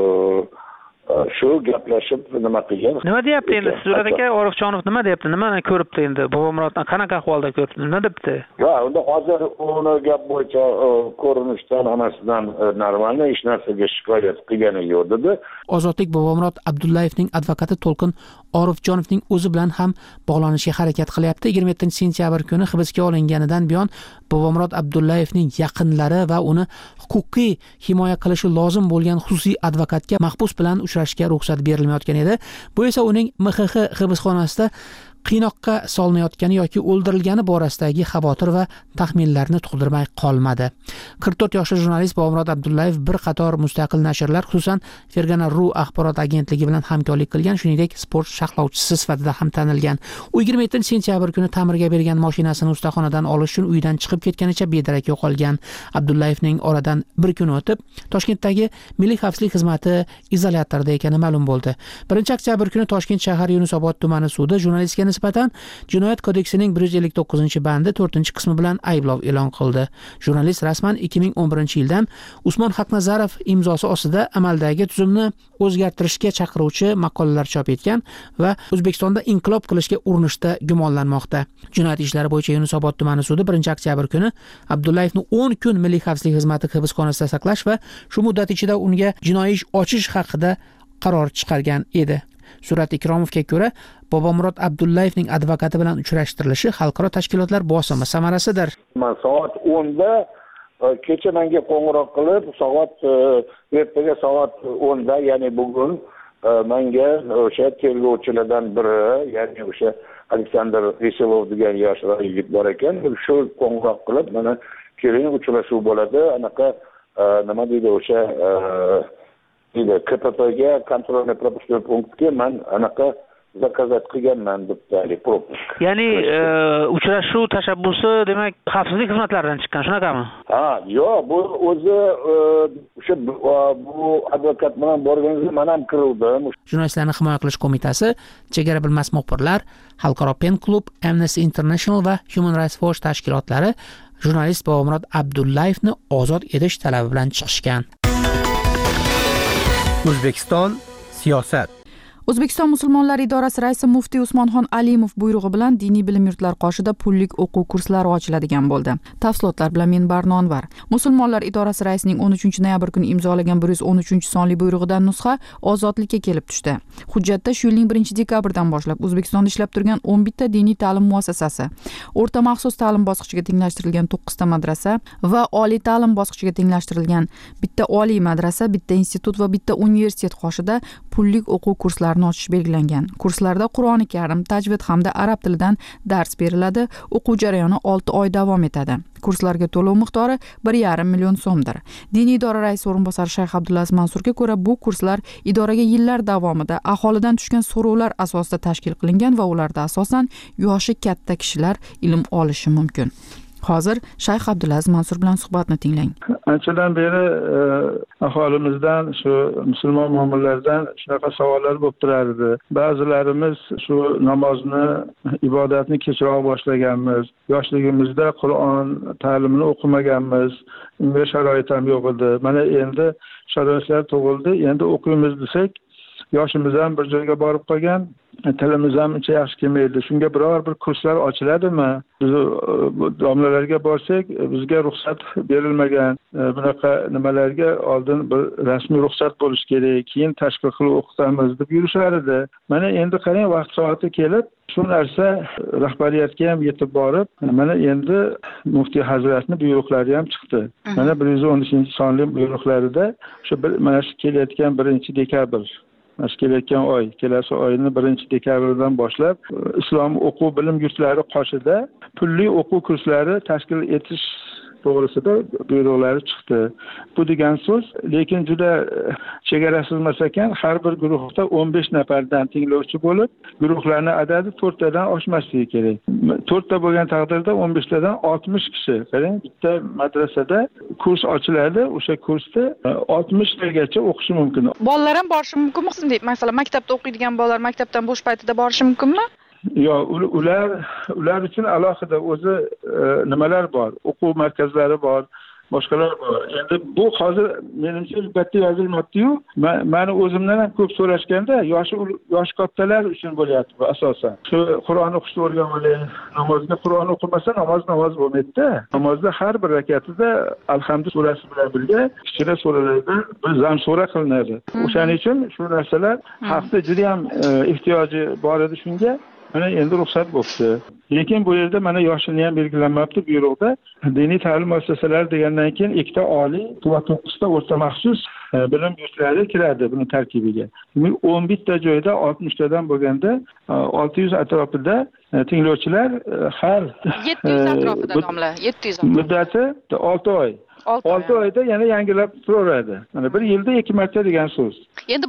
shu gaplashib nima qilgan. Nima deyapti endi Surat aka? Orifjonov nima deyapti? Nimani ko'ribdi endi? Bobomuroddan qanaqa ahvolda ko'ribdi? Nima debdi? Yo, unda hozir uni gap bo'yicha ko'rinishdan onasidan normalni hech narsaga shikoyat qilgani yo'q dedi. Ozodlik Bobomurod Abdullayevning advokati To'lqin Orifjonovning o'zi bilan ham bog'lanishga harakat qilyapti. 27-sentyabr kuni hibsga olinganidan buyon Bobomurod Abdullayevning yaqinlari va uni huquqiy himoya qilishi lozim bo'lgan xususiy advokatga mahbus bilan uchrashga ruxsat berilmayotgan edi. Bu esa uning MXX hibsxonasida qiynoqqa solinayotgani yoki o'ldirilgani borasidagi xavotir va taxminlarni tug'dirmay qolmadi. 44 yoshli jurnalist Bobomurod Abdullayev bir qator mustaqil nashrlar, xususan Fergana.ru axborot agentligi bilan hamkorlik qilgan, shuningdek sport sharhlovchisi sifatida ham tanilgan. U 27-sentyabr kuni ta'mirga bergan mashinasini ustaxonadan olish uchun uydan chiqib ketganicha bedarak yo'qolgan. Abdullayevning oradan bir kun o'tib Toshkentdagi Milliy xavfsizlik xizmati izolyatorida ekani ma'lum bo'ldi. 1-oktyabr kuni Toshkent shahar Yunusobod tumani sudi jurnalistga nisbatan Jinoyat kodeksining 159-bandi 4-qismi bilan ayblov e'lon qildi. Jurnalist rasman 2011-yildan Usmon Haqnazarov imzosi ostida amaldagi tuzumni o'zgartirishga chaqiruvchi maqolalar chop etgan va O'zbekistonda inqilob qilishga urinishda gumonlanmoqda. Jinoyat ishlari bo'yicha Yunusobod tumani sudi 1-oktyabr kuni Abdullayevni 10 kun Milliy xavfsizlik xizmati hibsxonasida saqlash va shu muddat ichida unga jinoiy ish ochish haqida qaror chiqargan edi. Surat Ikromovga ko'ra, Bobomurod Abdullayevning advokati bilan uchrashtirilishi xalqaro tashkilotlar bosimi samarasidir. Men soat 10da kecha menga qo'ng'iroq qilib, ertaga soat 10da, ya'ni bugun menga o'sha tergovchilardan biri, ya'ni o'sha Aleksandr Veselov degan yosh yigit bor ekan, shu qo'ng'iroq qilib, mana keling uchrashuv bo'ladi, anaqa nima deydi o'sha KPPga, kontrolniy пропускной punktga men anaqa zakazat qilganman deb propusк. Ya'ni uchrashuv tashabbusi demak xavfsizlik xizmatlaridan chiqqan, shunaqami? Ha, yo'q, bu o'zi o'sha bu advokat bilan borganingizda men ham kiruvdim. Jurnalistlarni himoya qilish qo'mitasi, chegara bilmas muxbirlar, Xalqaro Pen klub, Amnesty International va Human Rights Watch tashkilotlari jurnalist Bobomurod Abdullayevni ozod etish talabi bilan chiqishgan. O'zbekiston siyosat. O'zbekiston musulmonlar idorasi raisi muftiy Usmonxon Alimov buyrug'i bilan diniy bilim yurtlari qoshida pullik o'quv kurslari ochiladigan bo'ldi. Tafsilotlar bilan men Barno Anvar. Musulmonlar idorasi raisining 13 noyabr kuni imzolagan 113 sonli buyrug'idan nusxa ozodlikka kelib tushdi. Hujjatda shu yilning 1-dekabrdan boshlab O'zbekistonda ishlab turgan 11 ta diniy ta'lim muassasasi, o'rta maxsus ta'lim bosqichiga tenglashtirilgan 9 ta madrasa va oliy ta'lim bosqichiga tenglashtirilgan bitta oliy madrasa, bitta institut va bitta universitet qoshida pullik o'quv kurslari ochish belgilangan. Kurslarda Qur'oni Karim, tajvid hamda arab tilidan dars beriladi. O'quv jarayoni 6 oy davom etadi. Kurslarga to'lov miqdori 1,5 million so'mdir. Diniy idora raisi o'rinbosari Shayx Abdulaziz Mansurga ko'ra, bu kurslar idoraga yillar davomida aholidan tushgan so'rovlar asosida tashkil qilingan va ularda asosan yoshi katta kishilar ilm olishi mumkin. Hozir Shayx Abdulaziz Mansur bilan suhbatni tinglang. Anchadan beri aholimizdan, shu musulmon mu'minlardan shunaqa savollar bo'lib turardi. Ba'zilarimiz shu namozni, ibodatni kechroq boshlaganmiz. Yoshligimizda Qur'on ta'limini o'qimaganmiz. Unga sharoit ham yo'q edi. Mana endi sharoitlar tug'ildi. Endi o'qiymiz desak, yoshimiz ham bir joyga borib qolgan, tilimiz ham uncha yaxshi kelmaydi. Shunga biror bir kurslar ochiladimi? Biz domlalarga borsak, bizga ruxsat berilmagan. Bunaqa nimalarga oldin bir rasmiy ruxsat bo'lishi kerak, keyin tashkil qilib o'qitamiz deb yurishar edi. Mana endi qarang, vaqt soati kelib, shu narsa rahbariyatga ham yetib borib, mana endi muftiy hazratning buyruqlari ham chiqdi. Mana 113 sonli buyruqlarida mana shu kelayotgan 1-dekabr, kelayotgan oy, kelasi oyning 1-dekabridan boshlab islom o'quv bilim yurtlari qoshida pulli o'quv kurslari tashkil etish to'g'risida buyruqlari chiqdi. Bu degan so'z, lekin juda chegarasiz emas ekan, har bir guruhda 15 nafardan tinglovchi bo'lib, guruhlarning adadi 4 tadan oshmasligi kerak. 4 ta bo'lgan taqdirda 15 tadan 60 kishi. Qarang, bitta madrasada kurs ochiladi, o'sha kursda 60 tagacha o'qishi mumkin. Bolalar ham borishi mumkinmi? Masalan, maktabda o'qiydigan bolalar maktabdan bo'sh paytida borishi mumkinmi? Yo'q, ular uchun alohida o'zi nimalar bor, o'quv markazlari bor, boshqalar bor. Endi bu hozir menimcha albatta yozilmabdi-yu, meni o'zimdan ham ko'p so'rashganda, yosh kattalar uchun bo'lyapti bu asosan. Shu Qur'on o'qishni o'rganib, namozga Qur'on o'qimasa namoz bo'lmaydi-da. Namozda har bir rakatida alhamdu surasi bilan birga kichkina suralardan bir zam sura qilinadi. O'shaning uchun shu narsalar haqda juda ham ehtiyoji bor edi shunga. Mana endi ruxsat bo'ldi. Lekin bu yerda mana yoshini ham belgilanmabdi buyruqda. Diniy ta'lim muassasalari degandan keyin 2 ta oliy va 9 ta o'rta maxsus bilim yurtlari kiradi buning tarkibiga. 11 ta joyda 60 tadan bo'lganda 600 atrofida tinglovchilar har 700 atrofida domla, 700 muddati 6 oy. 6 oyda yana yangilab turaveradi. Mana bir yilda 2 marta degan so'z. Endi bu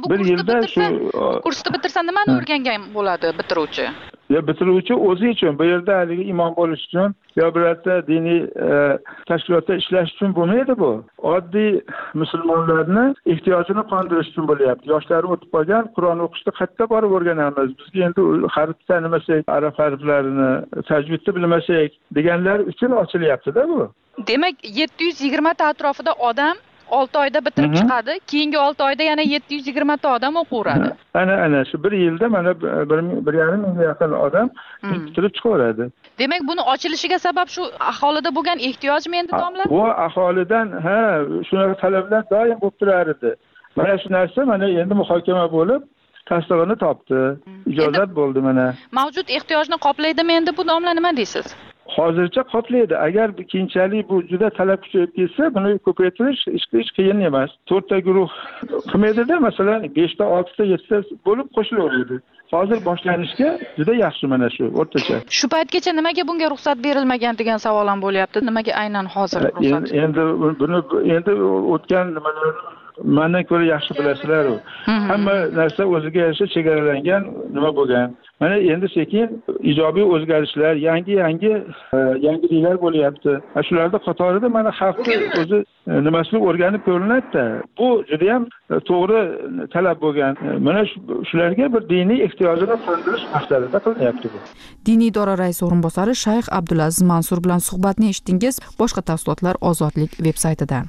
kursni bitirsa nimani o'rgangan bo'ladi bitiruvchi? Ya bitiruvchi o'zi uchun, bu yerda haligi imom bo'lish uchun yo birorta diniy tashkilotda ishlash uchun bo'lmaydi bu. Oddiy musulmonlarni ehtiyojini qondirish uchun bo'lyapti. Yoshlari o'tib qolgan, Qur'on o'qishni qayerda borib o'rganamiz? Bizga endi harf tanimasak, arab harflarini, tajvidni bilmasak deganlar uchun ochilyapti-da bu. Demak, 720 ta atrofida odam 6 oyda bitirib chiqadi, keyingi 6 oyda yana 720 ta odam o'qiyveradi. Ana shu bir yilda mana 1,5 mingga yaqin odam bitirib chiqaveradi. Demak, buni ochilishiga sabab shu aholida bo'lgan ehtiyojmi endi domla? Bu aholidan shunaqa talablar doim bo'lib turar edi. Mana shu narsa mana endi muhokama bo'lib, tasdig'ini topdi, ijozat bo'ldi mana. Mavjud ehtiyojni qoplaydimi endi bu domla, nima deysiz? Hozircha qoplaydi. Agar keyinchalik bu juda talab kuchayib ketsa, buni ko'paytirish hech qiyin emas. 4 ta guruh qilmaydida, masalan 5 ta, 6 ta, 7 ta bo'lib qo'shilaveradi. Hozir boshlanishga juda yaxshi mana shu o'rtacha. Shu paytgacha nimaga bunga ruxsat berilmagan degan savol ham bo'lyapti. Nimaga aynan hozir ruxsat? Endi o'tgan nimalar mendan ko'ra yaxshi bilasizlar. Hamma narsa o'ziga yarasha chegaralangan nima bo'lgan. Mana endi sekin ijobiy o'zgarishlar, yangiliklar bo'lyapti. Shularda qatorida mana xalqni o'zi nimasini o'rganib ko'rinadi-da. Bu juda ham to'g'ri talab bo'lgan. Mana shularga bir diniy ehtiyojini qondirish maqsadida qilinyapti bu. Diniy idora raisi o'rinbosari Shayx Abdulaziz Mansur bilan suhbatni eshitdingiz. Boshqa tafsilotlar Ozodlik veb-saytida.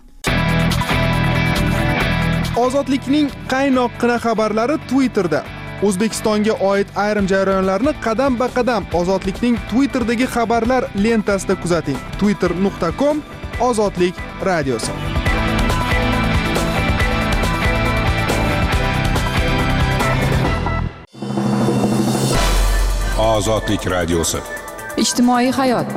Ozodlikning qaynoqqina xabarlari Twitterda. O'zbekistonga oid ayrim jarayonlarni qadam-ba-qadam Ozodlikning Twitterdagi xabarlar lentasida kuzating. twitter.com Ozodlik radiosi. Ozodlik radiosi. Ijtimoiy hayot.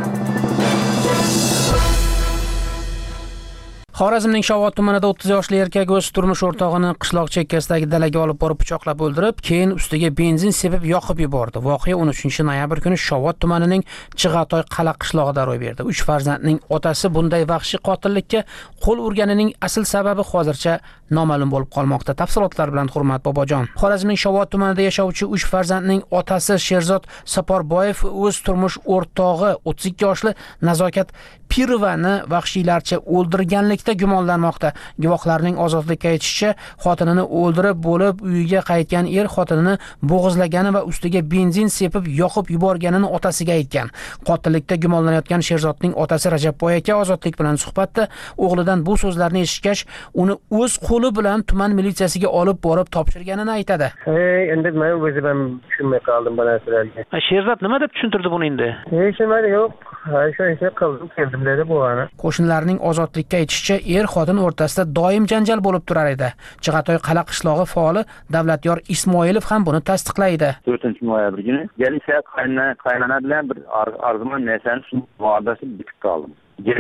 Xorazmning Shovot tumanida 30 yoshli erkak o'z turmush o'rtog'ini qishloq chekkasidagi dalaga olib borib pichoqlab o'ldirib, keyin ustiga benzin sepib yoqib yubordi. Voqea 13-noyabr kuni Shovot tumanining Chig'atoy Qala qishlog'ida ro'y berdi. 3 farzandning otasi bunday vahshiy qotillikka qo'l urganining asl sababi hozircha noma'lum bo'lib qolmoqda. Tafsilotlar bilan Hurmat Bobojon. Xorazmning Shovot tumanida yashovchi 3 farzandning otasi Sherzod Saporboyev o'z turmush o'rtog'i 32 yoshli Nazokat Pirovani vahshiylarcha o'ldirganlikda gumonlanmoqda. Guvohlarning Ozodlikka aytishicha, xotinini o'ldirib bo'lib uyiga qaytgan er xotinini bo'g'izlagani va ustiga benzin sepib yoqib yuborganini otasiga aytgan. Qotillikda gumonlanayotgan Sherzodning otasi Rajabboy aka Ozodlik bilan suhbatda o'g'lidan bu so'zlarni eshitgach, uni o'z qo'li bilan tuman militsiyasiga olib borib topshirganini aytadi. Endi men o'zim ham tushunmay qoldim bu narsalarga. Sherzod nima deb tushuntirdi buni endi? Hech nima yo'q. O'sha qildim, keldim dedi bu ana. Qo'shnilarning Ozodlikka aytishicha, er-xotin o'rtasida doim janjal bo'lib turar edi. Chig'atoy Qala qishlog'i faoli Davlatyor Ismoilov ham buni tasdiqlaydi. 4-noyabr kuni Galisiya qaynona bilan bir arzimon narsani shunday va'dasi bitib qoldim.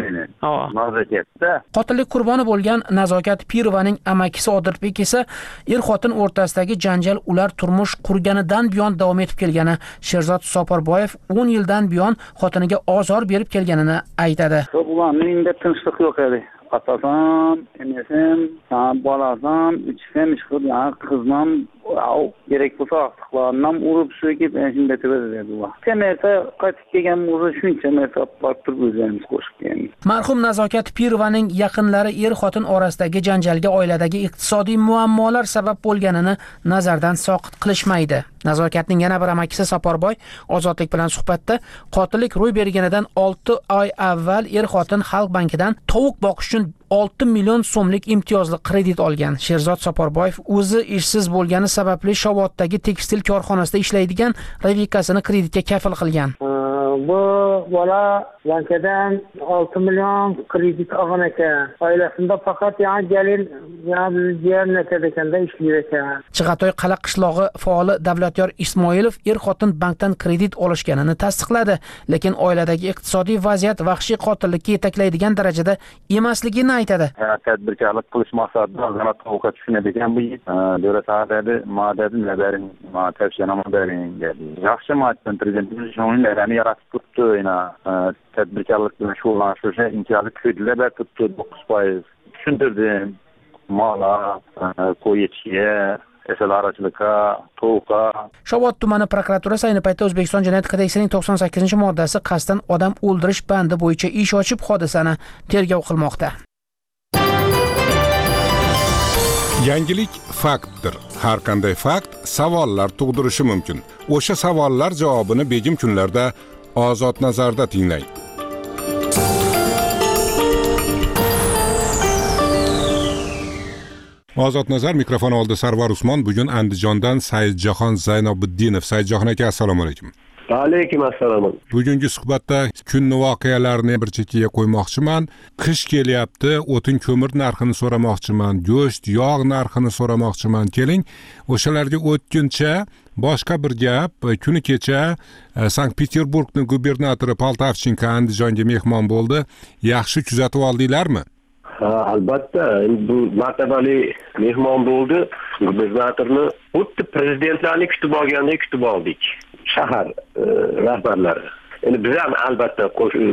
Qotillik qurboni bo'lgan Nazokat Pirovaning amakisi Odirbek esa er-xotin o'rtasidagi janjal ular turmush qurganidan buyon davom etib kelgani, Sherzod Saporboyev 10 yildan buyon xotiniga ozor berib kelganini aytadi. Ularning tinchlik yo'q edi. Atasam, enesim, bolasam, içsem, kızmam, gerek bu sağlıklarından uğrup sökip enşin beteverdi bu. Temerse kaçıp gelgen muzu şunca mesafe baktır gözlerimiz koşup yani. Marhum Nazokat Pirovaning yaqinlari er-xotin orasidagi janjalga oiladagi iqtisodiy muammolar sabab bo'lganini nazardan soqit qilishmaydi. Nazokatning yana bir amakisi Saporboy Ozodlik bilan suhbatda qotillik ro'y berganidan 6 oy avval er-xotin Xalq bankidan tovuq boqish uchun 6 million so'mlik imtiyozli kredit olgan. Sherzod Saporboyev o'zi ishsiz bo'lgani sababli Shovoddagi tekstil korxonasida ishlaydigan Revikasini kreditga kafil qilgan. Bu bola bankadan 6 million kredit olgan ekan. Oilasida faqat gelin diğer netedekanda ishlaydi ekan. Chig'atoy Qala qishlog'i faoli Davlatyor Ismoilov er-xotin bankdan kredit olishganini tasdiqladi, lekin oiladagi iqtisodiy vaziyat vahshiy qotillikka yetaklaydigan darajada emasligini aytadi. Tadbirkorlik qilish maqsadida yana tovuqqa tushunadigan bu davlat saati madadi nazarin tavsiyanoma bering dedi. Yaxshi matn prezidentimiz shunlarni yaratib turibdi, yana tadbirkorlik bilan shug'ullanishga imtiyozli kreditlar turibdi 9%. Tushuntirdim. Mala, qo'ychiga esalarchilikka, tovuqqa. Shovot tumani prokuraturasi ayni paytda O'zbekiston Jinoyat kodeksining 98-moddasi qasddan odam o'ldirish bandi bo'yicha ish ochib hodisani tergov qilmoqda. Yangilik faktdir. Har qanday fakt savollar tug'dirishi mumkin. O'sha savollar javobini begim kunlarda Ozod nazarda tinglang. Ozod nazar mikrofon oldi Sarvar Usmon. Bugun Andijondan Saidjahon Zaynobiddinov. Saidjahon aka, assalomu alaykum. Alaykum assalom. Bugungi suhbatda kunni voqealarini bir chekkaga qo'ymoqchiman. Qish kelyapti, o'tin ko'mir narxini so'ramoqchiman, go'sht, yog' narxini so'ramoqchiman. Keling, o'shalarga o'tguncha boshqa bir gap. Kuni kecha Sankt-Peterburgning gubernatori Poltavchenko Andijonga mehmon bo'ldi. Yaxshi kuzatib oldinglarmi? Ha, albatta, bu martabali mehmon bo'ldi. Gubernatorni xuddi prezidentlarni kutib olgandek kutib oldik. Shahar rahbarlari. Endi biz ham albatta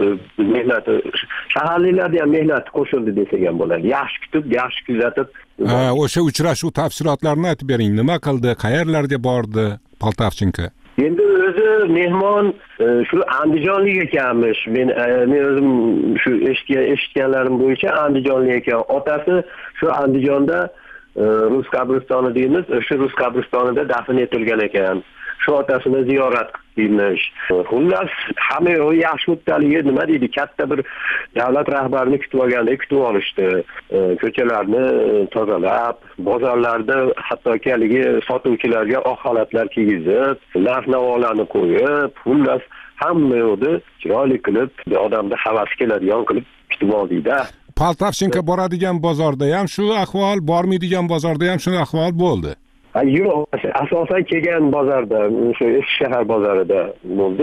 mehnati shaharliklarda ham mehnati qo'shildi desak ham bo'ladi. Yaxshi kutib, yaxshi kuzatib. O'sha uchrashuv tafsilotlarini aytib bering. Nima qildi, qayerlarga bordi Poltavchenko? Endi o'zi mehmon shu Andijonlik ekanmish. Men o'zim shu eshitganlarim bo'yicha Andijonlik ekan. Otasi shu Andijonda Rus qabristoni deymiz, o'sha Rus qabristonida dafn etilgan ekan. Shu otasini ziyorat qilmish. Xullas, hamma yaxshi o'tdaligi nima deydi, katta bir davlat rahbarini kutib olgandek kutib olishdi. Ko'chalarni tozalab, bozorlarda hattoki haligi sotuvchilarga oq xalatlar kiygizib, narx-navolarni qo'yib, xullas hamma yo'lda chiroyli qilib, odamda havas keladigan qilib kutib oldikda. Poltavchenko boradigan bozorda ham shu ahvol, bormaydigan bozorda ham shu ahvol bo'ldi. Yo'q, asosan kelgan bozorda, o'sha eski shahar bozorida bo'ldi.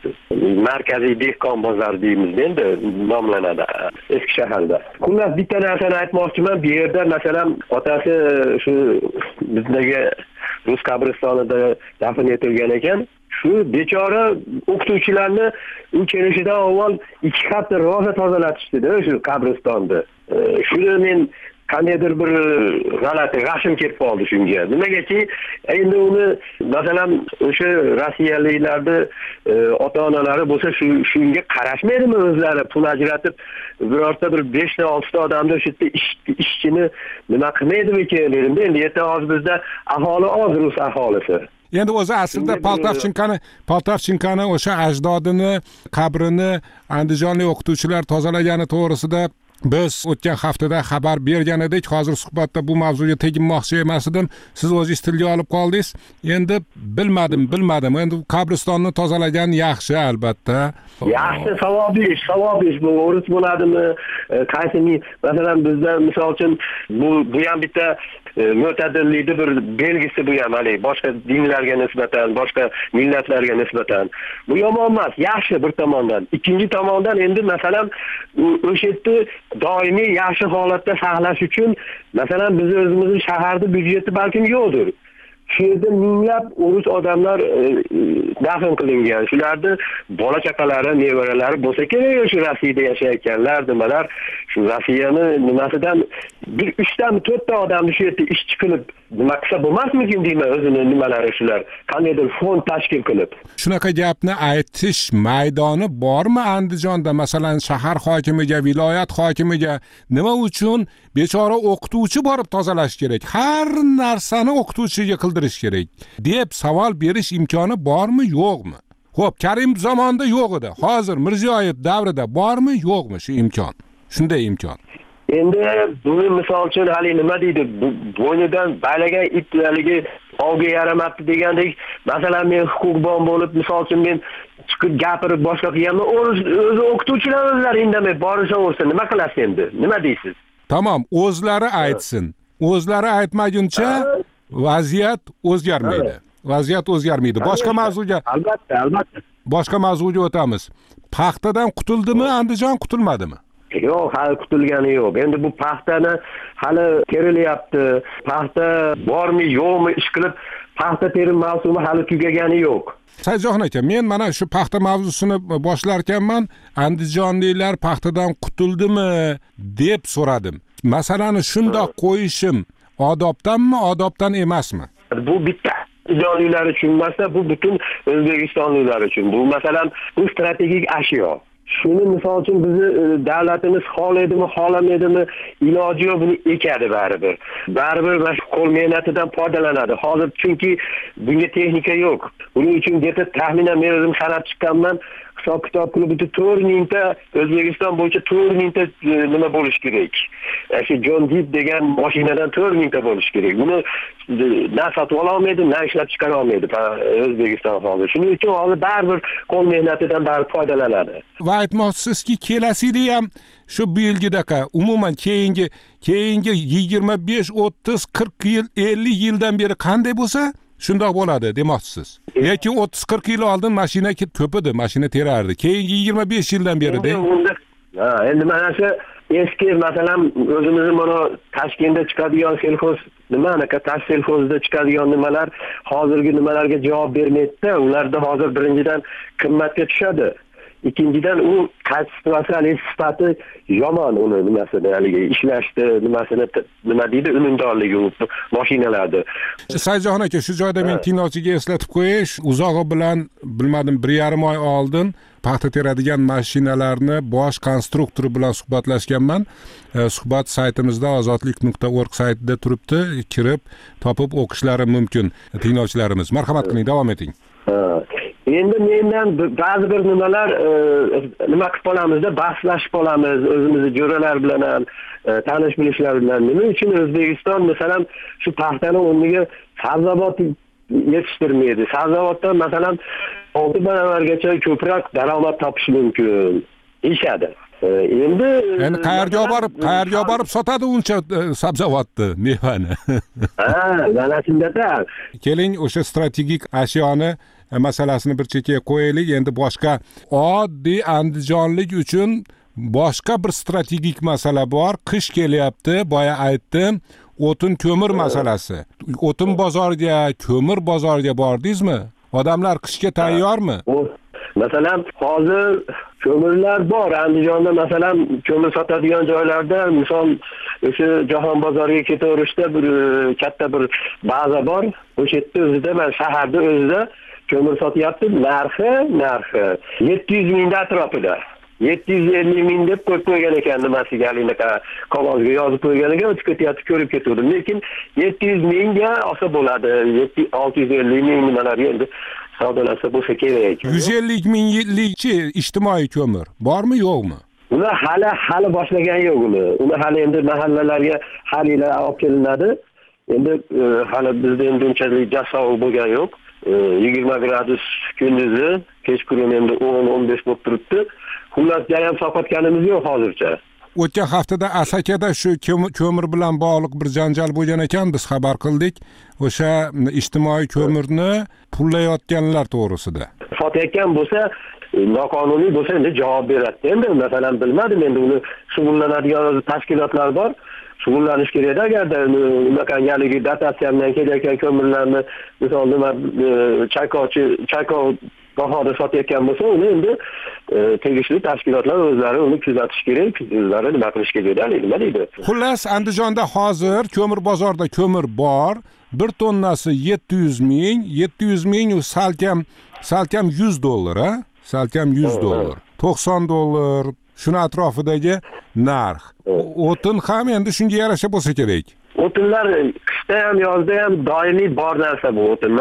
Markaziy dehqon bozori deymiz endi nomlanadi eski shaharda. Xullas bitta narsani aytmoqchiman, bu yerda masalan otasi shu bizdagi Rus qabristonida dafn etilgan ekan. Shu bechora o'qituvchilarni u kelishidan avval 2 hafta rosa tozalatishdi-da shu qabristonni. Shuni men qandaydir bir g'alati g'ashim kelib qoldi shunga. Nimagaki, endi uni masalan o'sha rossiyaliklarni ota-onalari bo'lsa shunga qarashmaydimi o'zlari pul ajratib birorta bir 5 ta 6 ta odamni o'sha ishchini nima qilmaydimi ekan dedim. Endi erta hozir bizda aholi oz, Rus aholisi. Endi o'zi aslida Poltavchenkoni o'sha ajdodini qabrini Andijonlik o'qituvchilar tozalagani to'g'risida biz o'tgan haftada xabar bergan edik. Hozir suhbatda bu mavzuga teginmoqchi emas edim. Siz o'zingiz tilga olib qoldingiz. Endi bilmadim. Endi qabristonni tozalagan yaxshi albatta. Yaxshi, savob ish bu. O'ris bo'ladimi? Qaysi masalan bizda misol uchun bu ham bitta mo'tadillikning bir belgisi bu ham, hali boshqa dinlarga nisbatan, boshqa millatlarga nisbatan. Bu yomon emas, yaxshi bir tomondan. Ikkinchi tomondan endi masalan o'sha yerda doimiy yaxshi holatda saqlash uchun masalan biz o'zimizning shaharda byudjeti balkim yo'qdir. Shu yerda minglab o'rus odamlar dafn qilingan. Shularni bola chaqalari, nevaralari bo'lsa kerak, shu Rossiyada yashayotganlar, nimalar, shu Rossiyani nimasidan bir 3 ta 4 ta odamni shu yerda ishchi qilib nima qilsa bo'lmasmikin deyman, o'zini nimalari shular. Qandaydir fond tashkil qilib. Shunaqa gapni aytish maydoni bormi Andijonda? Masalan, shahar hokimiga, viloyat hokimiga nima uchun bechora o'qituvchi borib tozalash kerak? Har narsani o'qituvchiga qildirish kerak deb savol berish imkoni bormi, yo'qmi? Xo'p, Karim zamonida yo'q edi. Hozir Mirziyoyev davrida bormi, yo'qmi shu imkon? Shunday imkon. Endi buni misol uchun hali nima deydi, bo'ynidan baylagan itlarigi ovga yaramabdi degandek, masalan men huquqbon bo'lib, misol uchun men chiqib gapirib boshqa qilganman, o'zi o'qituvchilar o'zlari indamay borishaversa nima qilasiz endi? Nima deysiz? Tamam, o'zlari aytsin. O'zlari aytmaguncha vaziyat o'zgarmaydi. Boshqa mavzuga. Albatta. Boshqa mavzuga o'tamiz. Paxtadan qutuldimi Andijon, qutilmadimi? Yo'q, hali qutilgani yo'q. Endi bu paxtani hali terilyapti. Paxta bormi, yo'qmi ish qilib, paxta terim mavsumi hali tugagani yo'q. Saidjon aka, men mana shu paxta mavzusini boshlar ekanman, andijonliklar paxtadan qutuldimi deb so'radim. Masalani shundoq qo'yishim odobdanmi, odobdan emasmi? Bu bitta andijonliklar uchun emas, bu butun O'zbekistonliklar uchun. Bu masalan, bu strategik ashyo. Shuni misol uchun bizni davlatimiz xohlaydimi, xohlamaydimi, iloji yo'q, buni ekadi baribir. Baribir mana qo'l mehnatidan foydalanadi. Hozir chunki bunga texnika yo'q. Buning uchun deb taxminan men o'zim sanab chiqqanman, hisob kitob qilib bitta 4 mingta O'zbekiston bo'yicha 4 mingta nima bo'lish kerak. Shu John Deere degan mashinadan 4 mingta bo'lish kerak. Buni na sotib ola olmaydi, na ishlab chiqara olmaydi O'zbekiston hozir. Shuning uchun hozir baribir qo'l mehnatidan baribir foydalanadi. Va aytmoqchisizki, kelasida ham shu bu yilgidaqa umuman keyingi 25, 30, 40 yil, 50 yildan beri qanday bo'lsa shundoq bo'ladi demoqchisiz. Lekin 30-40 yil oldin mashina ko'p edi, mashina terardi. Keyingi 25 yildan berida. Endi mana shu eski masalan o'zimizning mana Toshkentda chiqadigan selxoz anaqa tash selxozda chiqadigan nimalar hozirgi nimalarga javob bermaydi. Ularda hozir birinchidan qimmatga tushadi. Ikkinchidan u kачествоsi, sifati yomon uni nimasida, haligi ishlashdi, nimasini nima deydi, unumdorligi mashinalarda. Sayjon aka, shu joyda men tinglovchiga eslatib qo'yish, uzog'i bilan bilmadim 1,5 oy oldin paxta teradigan mashinalarni bosh konstruktori bilan suhbatlashganman. Suhbat saytimizda ozodlik.org saytida turibdi, kirib topib o'qishlari mumkin tinglovchilarimiz. Marhamat qiling, davom eting. Endi mendan ba'zi bir nimalar nima qilib qolamizda, bahslashib qolamiz o'zimizning jo'ralar bilan ham, tanish bilishlar bilan. Nima uchun O'zbekiston masalan shu paxtani o'rniga sabzavot yetishtirmaydi? Sabzavotdan masalan 6 baravargacha ko'proq daromad topish mumkin. Ishadi. Endi qayerga borib sotadi uncha sabzavotni, mevani. Mana shunda-da. Keling, o'sha strategik ashyoni masalasini bir chekkaga qo'yaylik. Endi boshqa oddiy andijonlik uchun boshqa bir strategik masala bor. Qish kelyapti, boya aytdim, o'tin ko'mir masalasi. O'tin bozoriga, ko'mir bozoriga bordingizmi? Odamlar qishga tayyormi? Masalan, hozir ko'mirlar bor. Andijonda masalan ko'mir sotadigan joylarda, misol o'sha Jahon bozoriga ketaverishda bir katta bir baza bor. O'sha yerda o'zida, mana shaharda o'zida ko'mir sotyapti. Narxi 700 ming atrofida. 750 ming deb qo'ygan ekan nimasiga, anaqa qog'ozga yozib qo'ygan ekan, o'tib ketyapti, ko'rib ketdim. Lekin 700 mingga olsa bo'ladi. 650 ming nimalar endi savdolasa bo'lsa kerak. 150 minglikchi ijtimoiy ko'mir bormi, yo'qmi? Uni hali boshlagan yo'q uni. Uni hali endi mahallalarga har yil olib kelinadi. Endi hali bizda endi unchalik jasoq bo'lgan yo'q. 20 gradus kunduzi, kechqurun endi 10-15 bo'lib turibdi. Xullas, jayam sotayotganimiz yo'q hozircha. O'tgan haftada Asakada shu ko'mir bilan bog'liq bir janjal bo'lgan ekan, biz xabar qildik. O'sha ijtimoiy ko'mirni pullayotganlar to'g'risida. Sotayotgan bo'lsa, noqonuniy bo'lsa endi javob beradi. Endi masalan bilmadim, endi uni shug'ullanadigan tashkilotlar bor. Shug'ullanish kerak agarda unaqangaligi dotatsiyadan kelayotgan ko'mirlarni misol nima Chayko bahoda sotayotgan bo'lsa, uni endi tegishli tashkilotlar o'zlari uni kuzatish kerak, o'zlari nima qilish kerak, nima deydi. Xullas, Andijonda hozir ko'mir bozorida ko'mir bor. 1 tonnasi 700 ming u salkam $100, ha? Salkam $100. $90 shuni atrofidagi narx. O'tin ham endi shunga yarasha bo'lsa kerak. O'tinlar qishda ham, yozda ham doimiy bor narsa bu o'tin.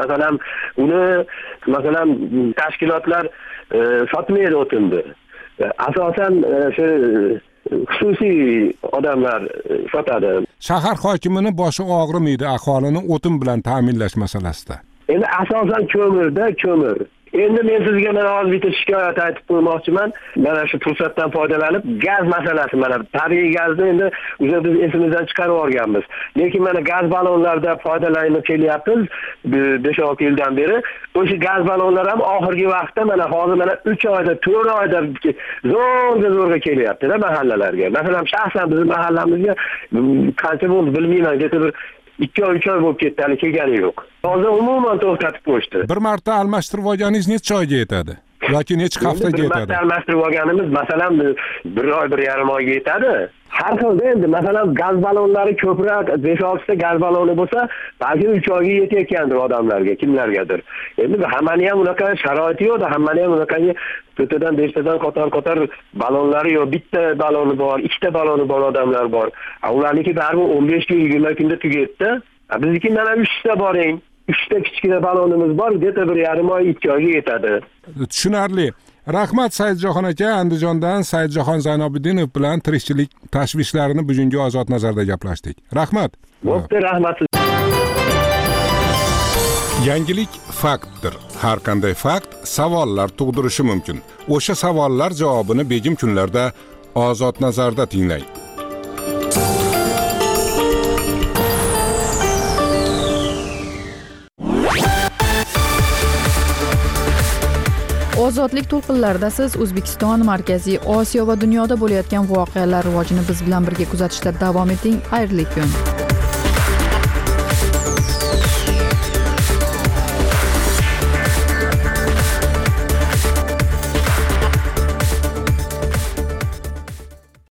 Masalan, tashkilotlar sotmaydi o'tinni. Asosan shu xususiy odamlar sotadi. Shahar hokimining boshi og'rimaydi aholini o'tin bilan ta'minlash masalasida. Endi asosan ko'mir. Endi men sizga mana hozir bitta shikoyat aytib qo'ymoqchiman. Mana shu fursatdan foydalanib, gaz masalasi, mana tabiiy gazni endi biz esimizdan chiqarib yuborganmiz. Lekin mana gaz ballonlarida foydalanib kelyapmiz 5-6 yildan beri. O'sha gaz ballonlar ham oxirgi vaqtda mana hozir 3 oyda, 4 oyda zo'rga kelyapti-da mahallalarga. Masalan, shaxsan bizning mahallamizga qancha bo'ldi bilmayman, desa bir 2 oy, 3 oy bo'lib ketdi, hali kelgani yo'q. Hozir umuman to'xtatib qo'yishdi. Bir marta almashtirib olganingiz necha oyga yetadi? Yoki necha haftaga yetadi? Bir marta almashtirib olganimiz masalan 1 oy, 1,5 oyga yetadi. Har xilda endi masalan gaz ballonlari ko'proq 5-6 ta gaz balloni bo'lsa, balki 3 oyga yetayotgandir odamlarga, kimlargadir. Endi hammani ham unaqa sharoiti yo'q, hammani ham unaqa to'rttadan 5tadan qator ballonlari yo'q. Bitta balloni bor, 2 ta balloni bor odamlar bor. Ularniki baribir 15 kun, 20 kunda tugaydi. Bizniki mana 3 ta boring. 3 ta kichkina ballonimiz bor, deta 1,5 oy, 2 oyga yetadi. Tushunarli. Rahmat Saidjahon aka. Andijondan Saidjahon Zaynobiddinov bilan tirikchilik tashvishlarini bugungi Ozod nazarda gaplashdik. Rahmat. Bo'pti, rahmat. Yangilik faktdir. Har qanday fakt savollar tug'dirishi mumkin. O'sha savollar javobini begim kunlarda Ozod nazarda tinglang. Ozodlik to'lqinlarida siz O'zbekiston, Markaziy Osiyo va dunyoda bo'layotgan voqealar rivojini biz bilan birga kuzatishda davom eting. Xayrli kun.